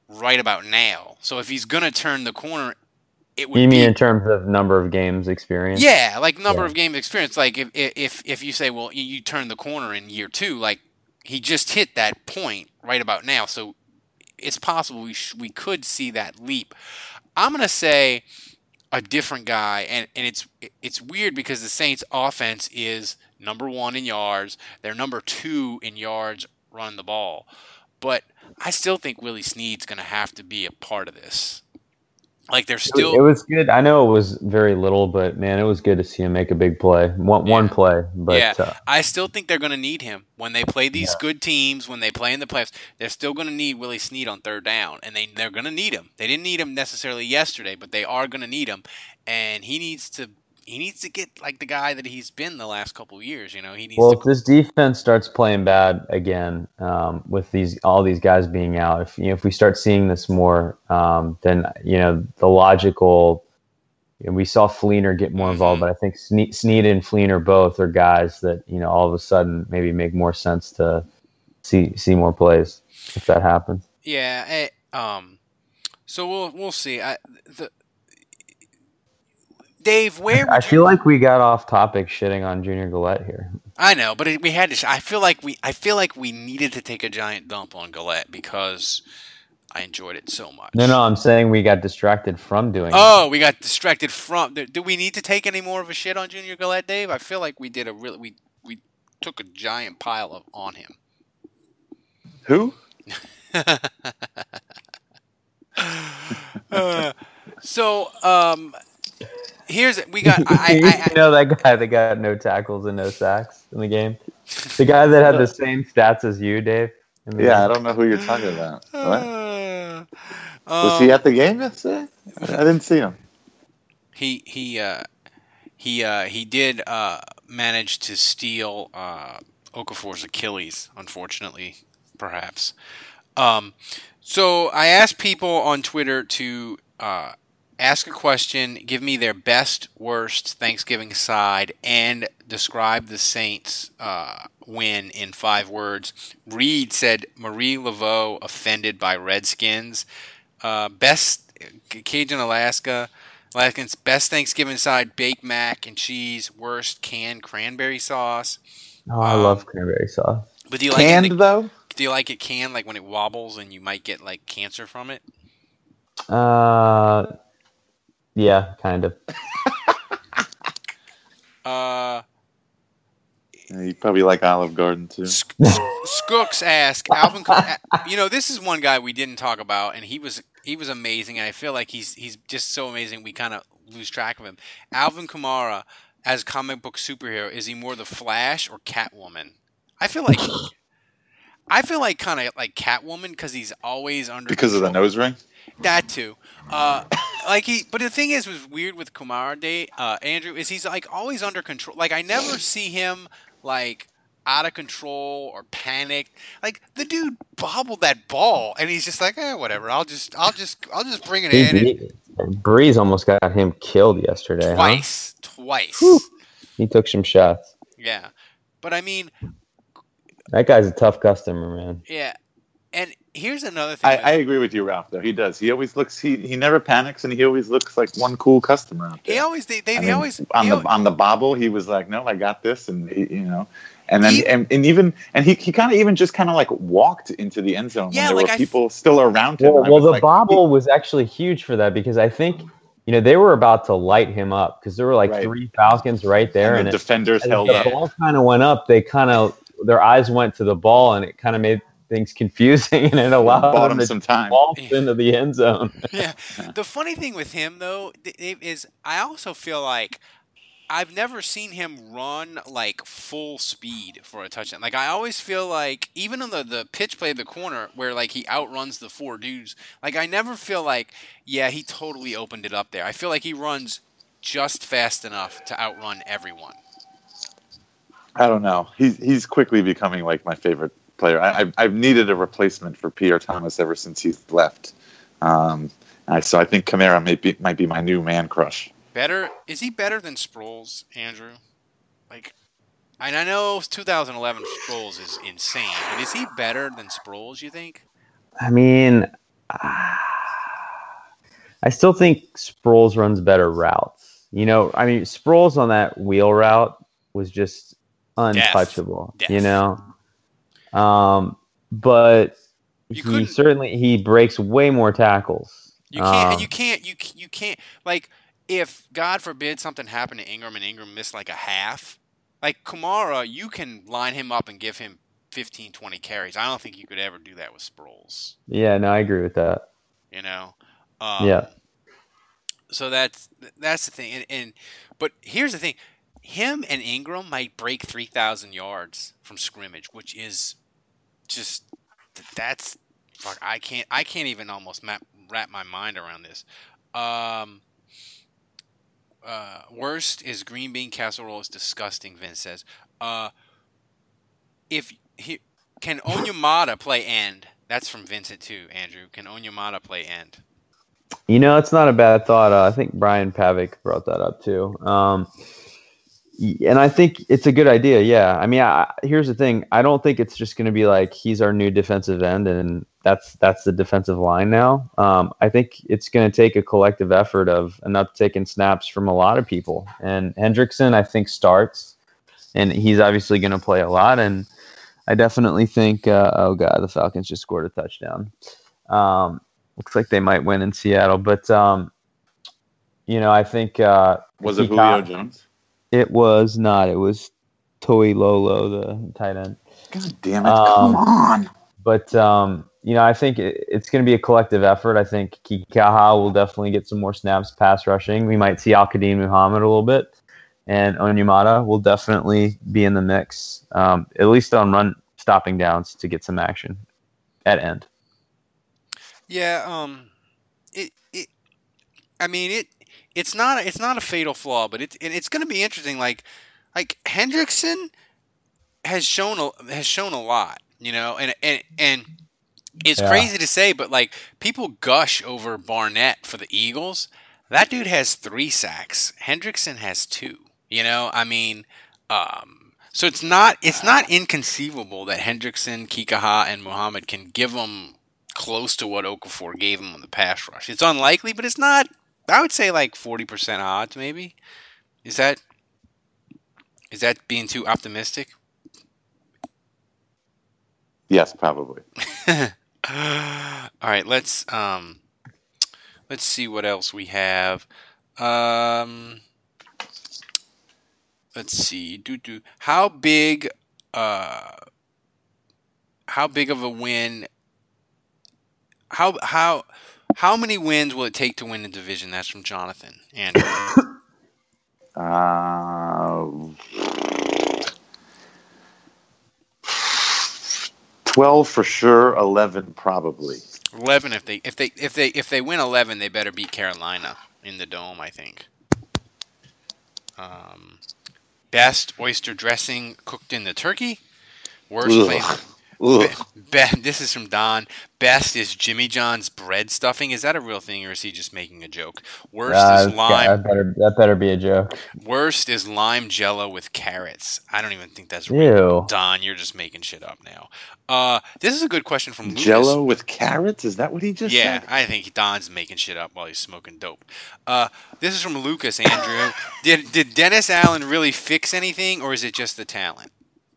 right about now. So if he's going to turn the corner, it would You be... mean in terms of number of games experience? Yeah, like number Yeah. of games experience. Like if if if you say, well, you, you turn the corner in year two, like he just hit that point right about now. So it's possible we sh- we could see that leap. I'm going to say a different guy, and, and it's it's weird because the Saints offense is number one in yards. They're number two in yards running the ball. But I still think Willie Snead's going to have to be a part of this. Like they're still. It was good. I know it was very little, but man, it was good to see him make a big play. One Yeah. one play, but yeah, uh, I still think they're going to need him when they play these Yeah. good teams. When they play in the playoffs, they're still going to need Willie Snead on third down, and they they're going to need him. They didn't need him necessarily yesterday, but they are going to need him, and he needs to he needs to get like the guy that he's been the last couple of years. You know, he needs well, to. if this defense starts playing bad again, um, with these all these guys being out, if you know, if we start seeing this more, um, then you know the logical. You know, we saw Fleener get more involved, Mhm. but I think Sne- Snead and Fleener both are guys that you know all of a sudden maybe make more sense to see see more plays if that happens. Yeah. eh, um. So we'll we'll see. I the. Dave, where would I you... feel like we got off topic shitting on Junior Gillette here. I know, but it, we had to. sh- I feel like we. I feel like we needed to take a giant dump on Gillette because I enjoyed it so much. No, no, I'm saying we got distracted from doing. Oh, we got distracted from. Do, do we need to take any more of a shit on Junior Gillette, Dave? I feel like we did a really. We we took a giant pile of on him. Who? Uh, so um, here's we got. I, I, you I, know that guy that got no tackles and no sacks in the game? The guy that had the same stats as you, Dave? in the Yeah, I game? don't know who you're talking about. What? Uh, Was he um, at the game yesterday? I didn't see him. He he uh, he uh, he did uh, manage to steal uh, Okafor's Achilles, unfortunately, perhaps. Um, so I asked people on Twitter to uh, ask a question, give me their best, worst Thanksgiving side, and describe the Saints' uh, win in five words. Reed said Marie Laveau offended by Redskins. Uh, best Cajun Alaska. Alaskans best Thanksgiving side, baked mac and cheese. Worst canned cranberry sauce. Oh, I Um, love cranberry sauce. But do you like Canned it? in though? the- Do you like it canned, like when it wobbles and you might get like cancer from it? Uh, yeah, kind of. Uh, Yeah, you probably like Olive Garden too. Sk- Skooks ask Alvin. Kam- you know, this is one guy we didn't talk about, and he was he was amazing, and I feel like he's he's just so amazing. We kind of lose track of him. Alvin Kamara as comic book superhero, is he more the Flash or Catwoman? I feel like I feel like kind of like Catwoman because he's always under Because of the control. nose ring? That too. Uh, like he, but the thing is, was weird with Kumar Day, uh, Andrew, is he's like always under control. Like I never see him like out of control or panicked. Like the dude bobbled that ball, and he's just like, eh, whatever. I'll just, I'll just, I'll just bring it He, in. And he, Breeze almost got him killed yesterday. twice, twice. Huh? He took some shots. Yeah, but I mean, That guy's a tough customer, man. yeah. And here's another thing. I, with- I agree with you, Ralph. Though he does. He always looks. He, he never panics, and he always looks like one cool customer out there. he always, they, they, I they mean, always on he the al- on the bobble, he was like, "No, I got this," and he, you know, and then He- and, and even and he, he kind of even just kind of like walked into the end zone Yeah, when there like were I f- people still around him. Well, and I well was the like, bobble was actually huge for that because I think, you know, they were about to light him up because there were like Right. three Falcons right there, and and, the it, defenders as held the up. ball kind of went up, they kind of their eyes went to the ball, and it kind of made things confusing, and it allowed Bought them him to some time. waltz Yeah. into the end zone. yeah. The funny thing with him though Dave, is I also feel like I've never seen him run like full speed for a touchdown. Like I always feel like even on the, the pitch play of the corner where like he outruns the four dudes, like I never feel like, yeah, he totally opened it up there. I feel like he runs just fast enough to outrun everyone. I don't know. He's he's quickly becoming like my favorite player. I, I've I've needed a replacement for Pierre Thomas ever since he's left. Um, I, so I think Kamara might be might be my new man crush. Better is he better than Sproles, Andrew? Like, and I know two thousand eleven Sproles is insane, but is he better than Sproles? You think? I mean, I still think Sproles runs better routes. You know, I mean, Sproles on that wheel route was just untouchable. Death. You know, um, but You he couldn't- certainly he breaks way more tackles. You can't. Um, and you can't. You c- you can't. Like, if God forbid something happened to Ingram and Ingram missed like a half, like Kamara, you can line him up and give him fifteen, twenty carries. I don't think you could ever do that with Sproles. Yeah, no, I agree with that. You know. Um, Yeah. So that's that's the thing. And, and but here's the thing: him and Ingram might break three thousand yards from scrimmage, which is just that's fuck. I can't. I can't even almost map, wrap my mind around this. Um. Uh, worst is green bean casserole is disgusting. Vince says. Uh. If he can Onyemata play end? That's from Vincent too. Andrew, can Onyemata play end? You know, it's not a bad thought. Uh, I think Brian Pavick brought that up too. Um, y- and I think it's a good idea. Yeah. I mean, I, here's the thing. I don't think it's just going to be like he's our new defensive end and that's that's the defensive line now. Um, I think it's going to take a collective effort of an uptick in snaps from a lot of people. And Hendrickson, I think, starts, and he's obviously going to play a lot. And I definitely think, uh, oh god, the Falcons just scored a touchdown. Um, looks like they might win in Seattle, but um, you know, I think uh, Was he it Julio caught- Jones? It was not. It was Toi Lolo, the tight end. God damn it! Um, Come on. But um, you know, I think it, it's going to be a collective effort. I think Kikaha will definitely get some more snaps pass rushing. We might see Al-Qadim Muhammad a little bit, and Onyemata will definitely be in the mix, um, at least on run stopping downs to get some action at end. Yeah, um, it it, I mean it. It's not it's not a fatal flaw, but it, it it's going to be interesting. Like like Hendrickson has shown a, has shown a lot, you know, and and and it's Yeah. crazy to say, but like people gush over Barnett for the Eagles. That dude has three sacks. Hendrickson has two. You know, I mean, um, so it's not it's not inconceivable that Hendrickson, Kikaha, and Muhammad can give them close to what Okafor gave him on the pass rush. It's unlikely, but it's not. I would say like forty percent odds, maybe. Is that is that being too optimistic? Yes, probably. All right, let's um, let's see what else we have. Um, let's see. Do do how big uh how big of a win? How how how many wins will it take to win the division? That's from Jonathan. And Uh, Twelve for sure. Eleven probably. eleven if they if they if they if they win eleven, they better beat Carolina in the dome, I think. Um, best oyster dressing cooked in the turkey. Worst Ugh. flavor. Ugh. Be- this is from Don. Best is Jimmy John's bread stuffing. Is that a real thing, or is he just making a joke? Worst Uh, is lime. that better that better be a joke. Worst is lime jello with carrots. I don't even think that's real. Ew. Don, you're just making shit up now. Uh, this is a good question from Lucas. Jello with carrots? Is that what he just Yeah, said? I think Don's making shit up while he's smoking dope. Uh, this is from Lucas, Andrew. did did Dennis Allen really fix anything, or is it just the talent?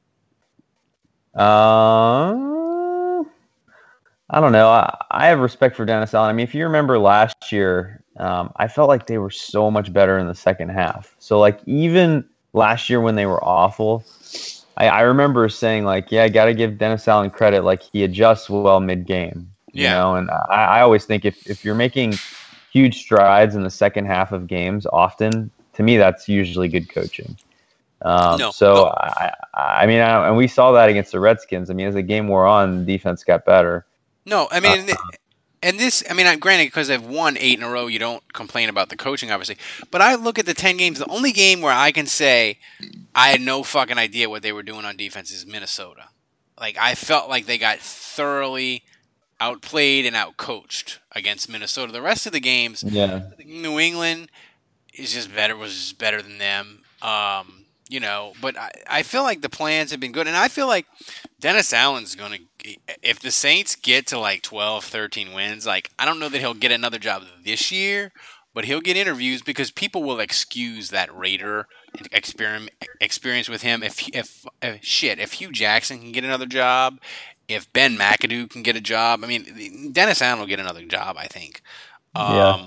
Uh, I don't know. I, I have respect for Dennis Allen. I mean, if you remember last year, um, I felt like they were so much better in the second half. So, like, even last year when they were awful, I, I remember saying, like, yeah, I got to give Dennis Allen credit. Like, he adjusts well mid-game. You Yeah. know, and I, I always think if, if you're making huge strides in the second half of games often, to me, that's usually good coaching. Um, No, so no. I, I mean, I, and we saw that against the Redskins. I mean, as the game wore on, the defense got better. No, I mean, and this, I mean, I- granted, because they've won eight in a row, you don't complain about the coaching, obviously. But I look at the ten games. The only game where I can say I had no fucking idea what they were doing on defense is Minnesota. Like, I felt like they got thoroughly outplayed and outcoached against Minnesota. The rest of the games, Yeah. New England is just better. Was just better than them. Um, you know, but I, I feel like the plans have been good, and I feel like Dennis Allen's going to, if the Saints get to like twelve, thirteen wins, like I don't know that he'll get another job this year, but he'll get interviews because people will excuse that Raider experiment experience with him. If, if if shit, if Hugh Jackson can get another job, if Ben McAdoo can get a job, I mean, Dennis Allen will get another job, I think. Um, Yeah.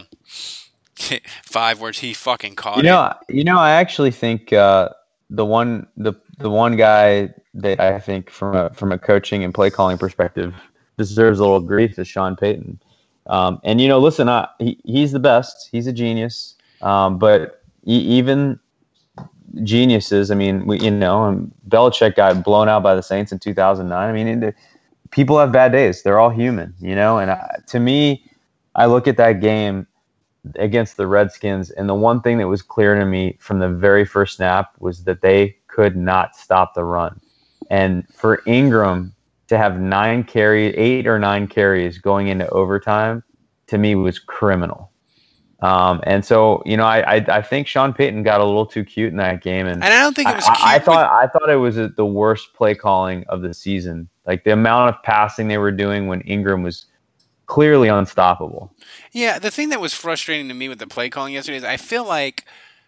Five words, he fucking caught You know, you know, I actually think uh, the one the the one guy that I think from a from a coaching and play calling perspective deserves a little grief is Sean Payton. Um, and you know, listen, I, he, he's the best. He's a genius. Um, but e- even geniuses, I mean, we, you know, and Belichick got blown out by the Saints in two thousand nine. I mean, it, people have bad days. They're all human, you know. And I, to me, I look at that game against the Redskins, and the one thing that was clear to me from the very first snap was that they could not stop the run. And for Ingram to have nine carries, eight or nine carries going into overtime, to me was criminal. Um, and so, you know, I, I I think Sean Payton got a little too cute in that game, and, And I don't think it was I, cute. I, I thought with- I thought it was the worst play calling of the season. Like the amount of passing they were doing when Ingram was clearly unstoppable. Yeah, the thing that was frustrating to me with the play calling yesterday is I feel like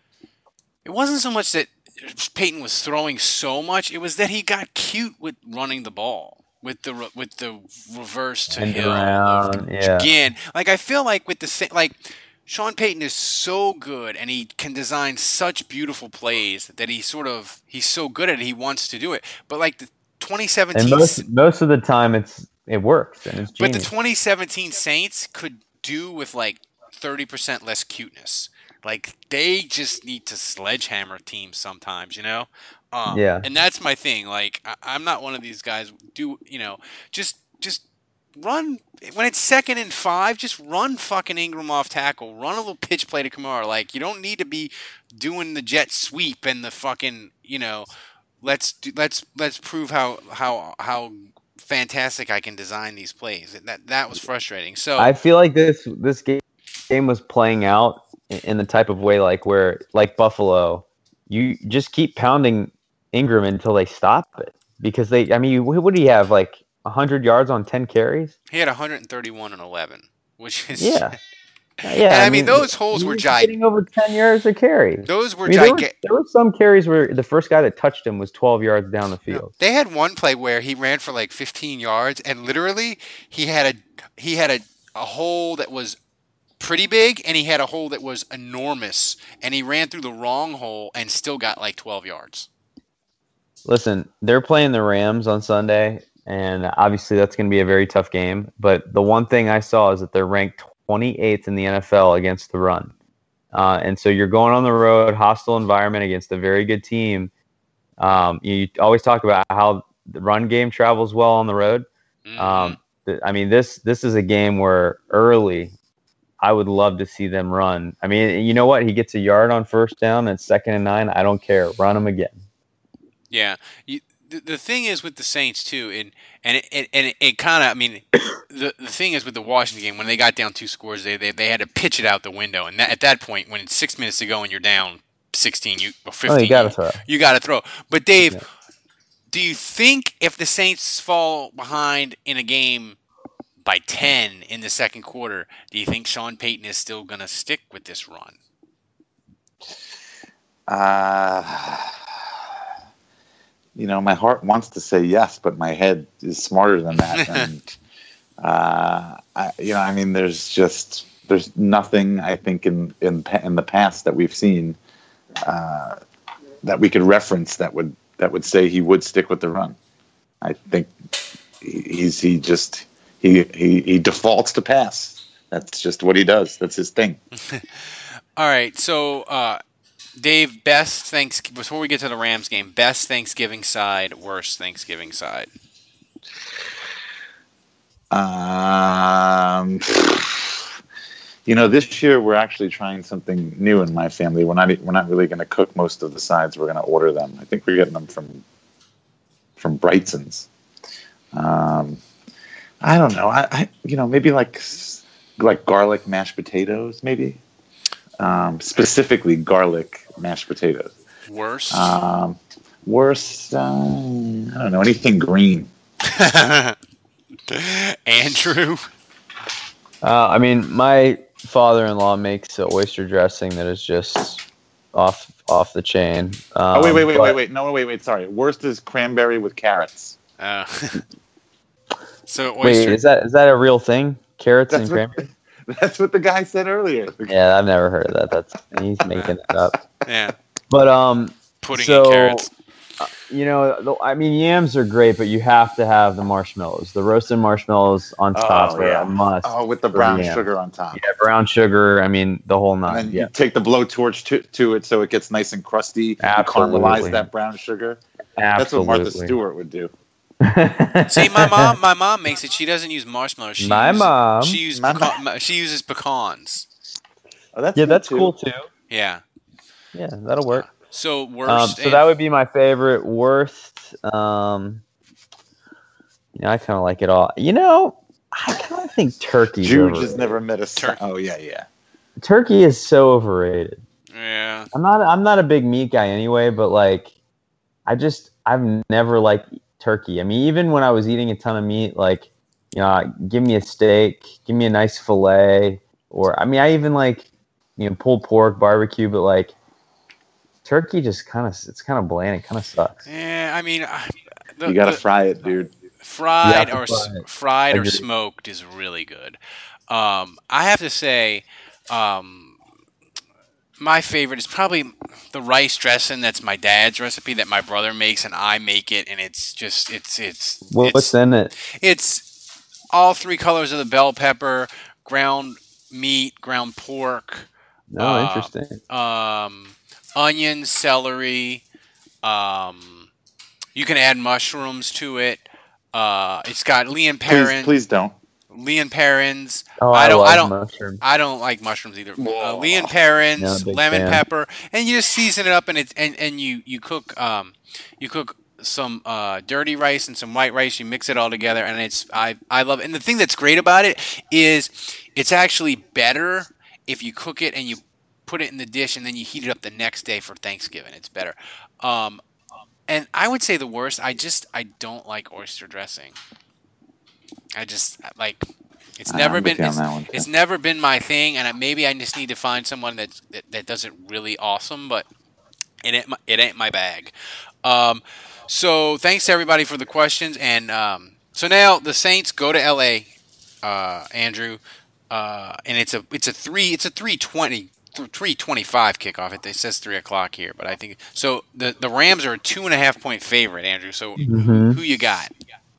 it wasn't so much that Peyton was throwing so much; it was that he got cute with running the ball with the re- with the reverse to End Hill around, yeah. again. Like I feel like with the sa- like Sean Payton is so good and he can design such beautiful plays that he sort of he's so good at it. He wants to do it, but like the twenty seventeen And most most of the time, it's it works and it's But the genius. twenty seventeen Saints could do with like thirty percent less cuteness. Like they just need to sledgehammer teams sometimes, you know? Um, Yeah. And that's my thing. Like I, I'm not one of these guys. Do you know? Just just run when it's second and five. Just run fucking Ingram off tackle. Run a little pitch play to Kamara. Like you don't need to be doing the jet sweep and the fucking you know. Let's do, let's let's prove how how how. fantastic I can design these plays. That that was frustrating. So I feel like this this game, game was playing out in, in the type of way like where like Buffalo, you just keep pounding Ingram until they stop it because they. I mean, what do you have like one hundred yards on ten carries? he had one thirty-one and eleven, which is Yeah. Yeah, And, I mean, those holes he were was gi- getting over ten yards a carry. those were I mean, there, were, gigantic. there were some carries where the first guy that touched him was twelve yards down the field. They had one play where he ran for like fifteen yards, and literally he had a he had a, a hole that was pretty big, and he had a hole that was enormous, and he ran through the wrong hole and still got like twelve yards. Listen, they're playing the Rams on Sunday, and obviously that's going to be a very tough game. But the one thing I saw is that they're ranked twenty-eighth in the N F L against the run. Uh, and so you're going on the road, hostile environment against a very good team. Um, you, you always talk about how the run game travels well on the road. Mhm. Um, th- I mean, this this is a game where early, I would love to see them run. I mean, you know what? He gets a yard on first down and second and nine. I don't care. Run him again. Yeah, you, the the thing is with the Saints too, and and it, it, and it, it kind of, I mean, the the thing is with the Washington game when they got down two scores, they they, they had to pitch it out the window, and that, at that point, when it's six minutes to go and you're down sixteen, you or fifteen, Oh, you got to throw. you got to throw. But Dave, Yeah. do you think if the Saints fall behind in a game by ten in the second quarter, do you think Sean Payton is still going to stick with this run? Uh, you know, my heart wants to say yes, but my head is smarter than that. and uh, I, you know, I mean, there's just there's nothing I think in in in the past that we've seen uh, that we could reference that would that would say he would stick with the run. I think he- he's he just he he he defaults to pass. That's just what he does. That's his thing. All right, so uh, Dave, best thanks before we get to the Rams game, best Thanksgiving side, worst Thanksgiving side. Um, you know, this year we're actually trying something new in my family. We're not we're not really going to cook most of the sides. We're going to order them. I think we're getting them from from Brightson's. Um, I don't know. I, I you know maybe like like garlic mashed potatoes, maybe. Um, specifically garlic mashed potatoes. Worst? Um, worst, uh, I don't know, anything green. Andrew? Uh, I mean, my father-in-law makes an oyster dressing that is just off off the chain. Um, oh, wait, wait, wait, but- wait, wait. No, wait, wait, sorry. Worst is cranberry with carrots. Uh, so Wait, oyster. is that is that a real thing? Carrots That's and what, cranberry? that's what the guy said earlier. Yeah, I've never heard of that. That's he's making it up. Yeah. But um, Pudding so and carrots. uh, you know, the, I mean, yams are great, but you have to have the marshmallows. The roasted marshmallows on top Oh, are yeah. a must. Oh, with the for brown yam. sugar on top. Yeah, brown sugar. I mean, the whole And nine. then Yeah, you take the blowtorch to, to it so it gets nice and crusty. You Absolutely. caramelize that brown sugar. That's what Martha absolutely. Stewart would do. See, my mom, my mom makes it. She doesn't use marshmallows. She My uses, mom. She uses My pecan, she uses pecans. Oh, that's Yeah, good, that's too. cool too. Yeah. Yeah, that'll work. So worst. Um, so and- that would be my favorite. Worst. Um, you know, I kind of like it all. You know, I kind of think turkey. Jude has never met a Tur- sa- Oh, yeah, yeah. Turkey is so overrated. Yeah. I'm not. I'm not a big meat guy anyway, but like, I just I've never liked turkey. I mean, even when I was eating a ton of meat, like, you know, give me a steak, give me a nice fillet, or I mean, I even like, you know, pulled pork, barbecue, but like, turkey just kind of it's kind of bland. It kind of sucks. Yeah. I mean, I- the, You gotta the fry it, dude. fried You have or to s- fry it. fried or Agreed. smoked is really good. Um, I have to say, um, my favorite is probably the rice dressing. That's my dad's recipe that my brother makes, and I make it, and it's just it's it's What's it's, in it? it's all three colors of the bell pepper, ground meat, ground pork, No, uh, interesting. um, onions, celery. Um, you can add mushrooms to it. Uh, it's got Leon Please, Perrin, please don't. Leon Perrins. Oh, I I, don't- love I don't- mushrooms. I don't like mushrooms either. Uh, Whoa. Leon Perrins, Not a big lemon fan. pepper, and you just season it up, and it and, and you you cook um you cook some uh, dirty rice and some white rice. You mix it all together, and it's I I love it. And the thing that's great about it is it's actually better if you cook it and you put it in the dish, and then you heat it up the next day for Thanksgiving. It's better. Um, and I would say the worst. I just I don't like oyster dressing. I just like. It's never I'm been with you on it's, that one, too. it's never been my thing, and I, maybe I just need to find someone that's, that that does it really awesome. But it ain't my, it ain't my bag. Um, so thanks to everybody for the questions, and um, so now the Saints go to L A. Uh, Andrew, uh, and it's a it's a three it's a three twenty. three twenty-five kickoff. It says three o'clock here, but I think so. The the Rams are a two and a half point favorite, Andrew. So who, Mhm. who you got?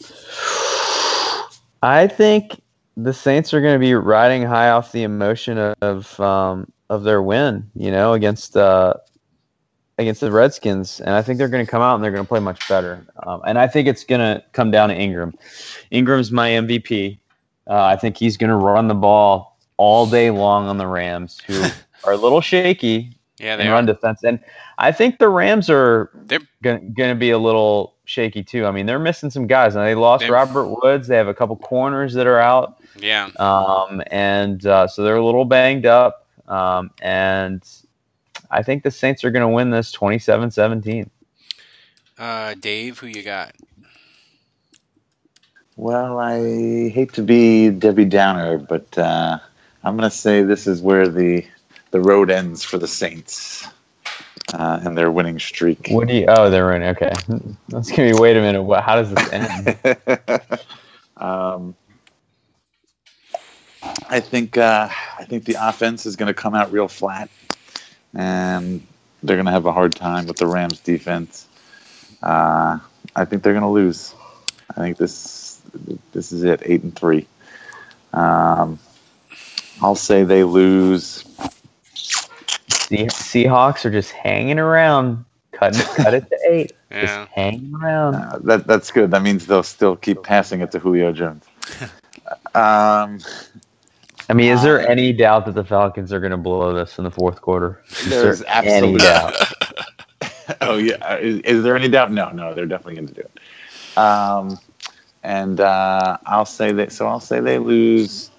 I think the Saints are going to be riding high off the emotion of um, of their win, you know, against uh, against the Redskins, and I think they're going to come out and they're going to play much better. Um, and I think it's going to come down to Ingram. Ingram's my M V P. Uh, I think he's going to run the ball all day long on the Rams, who are a little shaky Yeah, they and are. run defense. And I think the Rams are They're going to be a little shaky too. I mean, they're missing some guys. Now they lost They're- Robert Woods. They have a couple corners that are out, yeah. um, and uh, so they're a little banged up. Um, and I think the Saints are going to win this twenty-seven seventeen. Uh, Dave, who you got? Well, I hate to be Debbie Downer, but uh, I'm going to say this is where the the road ends for the Saints uh, and their winning streak. What do you? Oh, they're in. Okay, that's gonna be. Wait a minute. What? How does this end? um, I think uh, I think the offense is going to come out real flat, and they're going to have a hard time with the Rams defense. Uh, I think they're going to lose. I think this this is it, eight and three. Um, I'll say they lose. The Seahawks are just hanging around. Cut it. Cut it to eight. Yeah. Just hanging around. Uh, that that's good. That means they'll still keep passing it to Julio Jones. um, I mean, is there Uh, any doubt that the Falcons are going to blow this in the fourth quarter? Is There's there any absolute- doubt? oh yeah, is, is there any doubt? No, no, they're definitely going to do it. Um, and uh, I'll say that. So I'll say they lose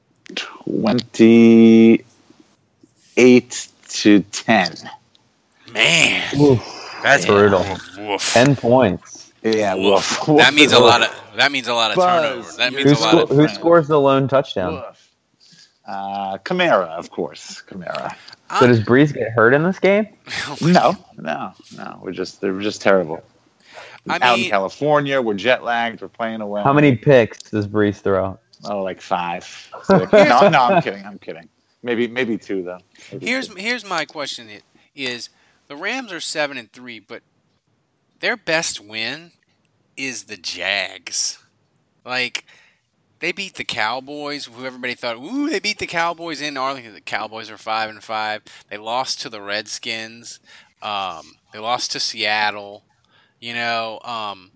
twenty-eight to ten. Man, Oof. that's brutal. Woof. Ten points. Yeah, Woof. woof. That means a lot of that means a lot of Buzz. turnover. That Who means Who, a lot sco- of who scores the lone touchdown? Woof. Uh, Kamara, of course. Kamara. So does Breeze get hurt in this game? No, no, no. We're just they're just terrible. I Out in mean- California, we're jet lagged. We're playing away. How many picks does Breeze throw? Oh, like five. Six. no, no, I'm kidding. I'm kidding. Maybe, maybe two though. Maybe Here's two. here's my question: i- is the Rams are seven and three, but their best win is the Jags. Like they beat the Cowboys, who everybody thought, ooh, they beat the Cowboys in Arlington. The Cowboys are five and five. They lost to the Redskins. Um, they lost to Seattle. You know, um,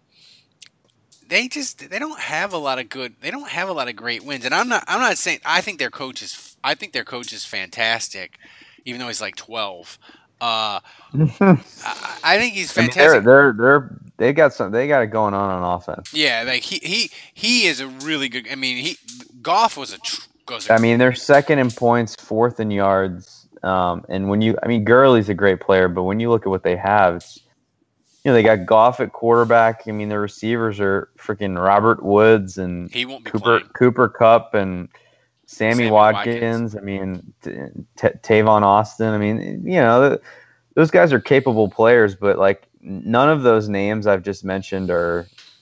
they just they don't have a lot of good. They don't have a lot of great wins. And I'm not I'm not saying I think their coach is I think their coach is fantastic, even though he's like twelve. Uh, I, I think he's I mean, fantastic. they're they're they're they got some they got it going on on offense. Yeah, like he, he he is a really good. I mean, he Goff was a. Tr- goes a I mean, they're second in points, fourth in yards. Um, and when you, I mean, Gurley's a great player, but when you look at what they have, it's, you know, they got Goff at quarterback. I mean, their receivers are freaking Robert Woods and he won't be Cooper playing. Cooper Kupp and Sammy, Sammy Watkins. Watkins. I mean, T- T- Tavon Austin. I mean, you know, th- those guys are capable players, but like none of those names I've just mentioned are,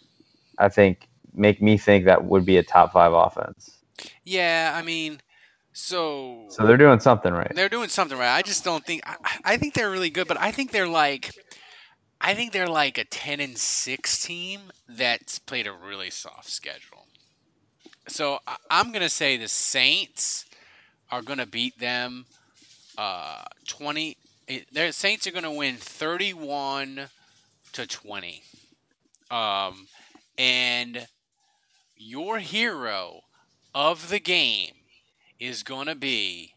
I think, make me think that would be a top five offense. Yeah, I mean, so So they're doing something right. they're doing something right. I just don't think. I, I think they're really good, but I think they're like, I think they're like a ten and six team that's played a really soft schedule. So I, I'm gonna say the Saints are gonna beat them. Uh, twenty. Their Saints are gonna win thirty-one to twenty. Um, and your hero of the game is going to be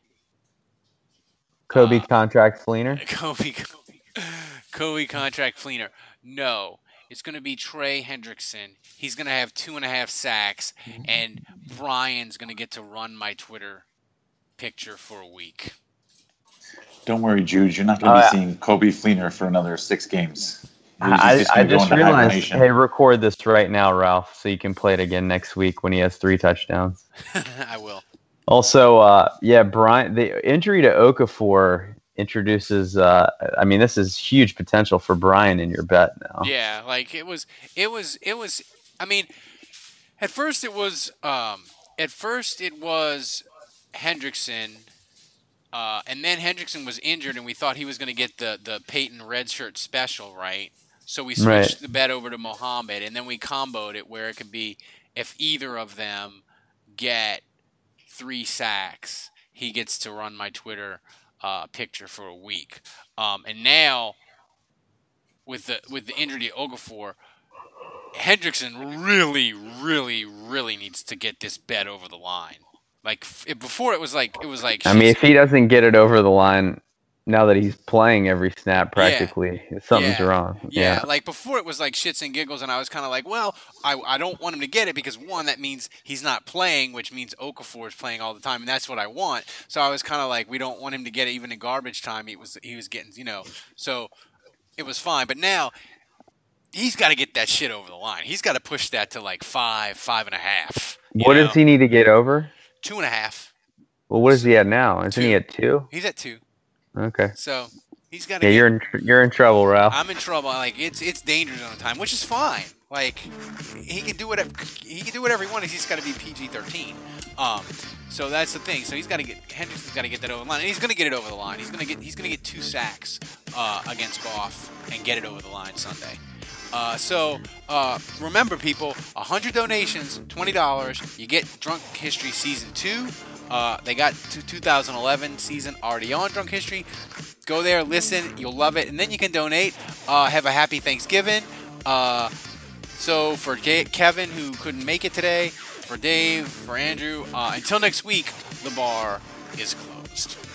Kobe uh, contract Fleener. Kobe, Kobe, Kobe contract Fleener. No, it's going to be Trey Hendrickson. He's going to have two and a half sacks, and Brian's going to get to run my Twitter picture for a week. Don't worry, Jude. You're not going to Oh, be yeah. seeing Kobe Fleener for another six games. He's I, just I gonna go just into realized, hibernation. hey, record this right now, Ralph, so you can play it again next week when he has three touchdowns. I will. Also, uh, yeah, Brian, the injury to Okafor introduces, uh, I mean, this is huge potential for Brian in your bet now. Yeah, like it was, it was, it was. I mean, at first it was, um, at first it was Hendrickson, uh, and then Hendrickson was injured, and we thought he was going to get the the Peyton red shirt special, right? So we switched Right. the bet over to Mohammed, and then we comboed it where it could be if either of them get three sacks, he gets to run my Twitter uh, picture for a week. Um, and now with the with the injury to Okafor, Hendrickson really, really, really needs to get this bet over the line. Like f- it, before, it was like it was like I mean, if he doesn't get it over the line now that he's playing every snap practically, something's Yeah. wrong. Yeah, like before it was like shits and giggles, and I was kind of like, well, I, I don't want him to get it because one, that means he's not playing, which means Okafor is playing all the time, and that's what I want. So I was kind of like, we don't want him to get it even in garbage time. He was he was getting, you know, so it was fine. But now he's got to get that shit over the line. He's got to push that to like five, five and a half. you What know? does he need to get over? Two and a half. Well, what is he at now? Isn't he Two. at two? He's at two. Okay. So he's got to. Yeah, get, you're in tr- you're in trouble, Ralph. I'm in trouble. Like it's it's danger zone time, which is fine. Like he can do whatever he can do whatever he wants. He's just got to be P G thirteen. Um, so that's the thing. So he's got to get Hendrickson's got to get that over the line, and he's going to get it over the line. He's going to get he's going to get two sacks uh, against Goff and get it over the line Sunday. Uh, so uh, remember, people, one hundred donations, twenty dollars. You get Drunk History Season two. Uh, they got to two thousand eleven season already on Drunk History. Go there, listen, you'll love it, and then you can donate. Uh, have a happy Thanksgiving. Uh, so for Ke- Kevin, who couldn't make it today, for Dave, for Andrew, uh, until next week, the bar is closed.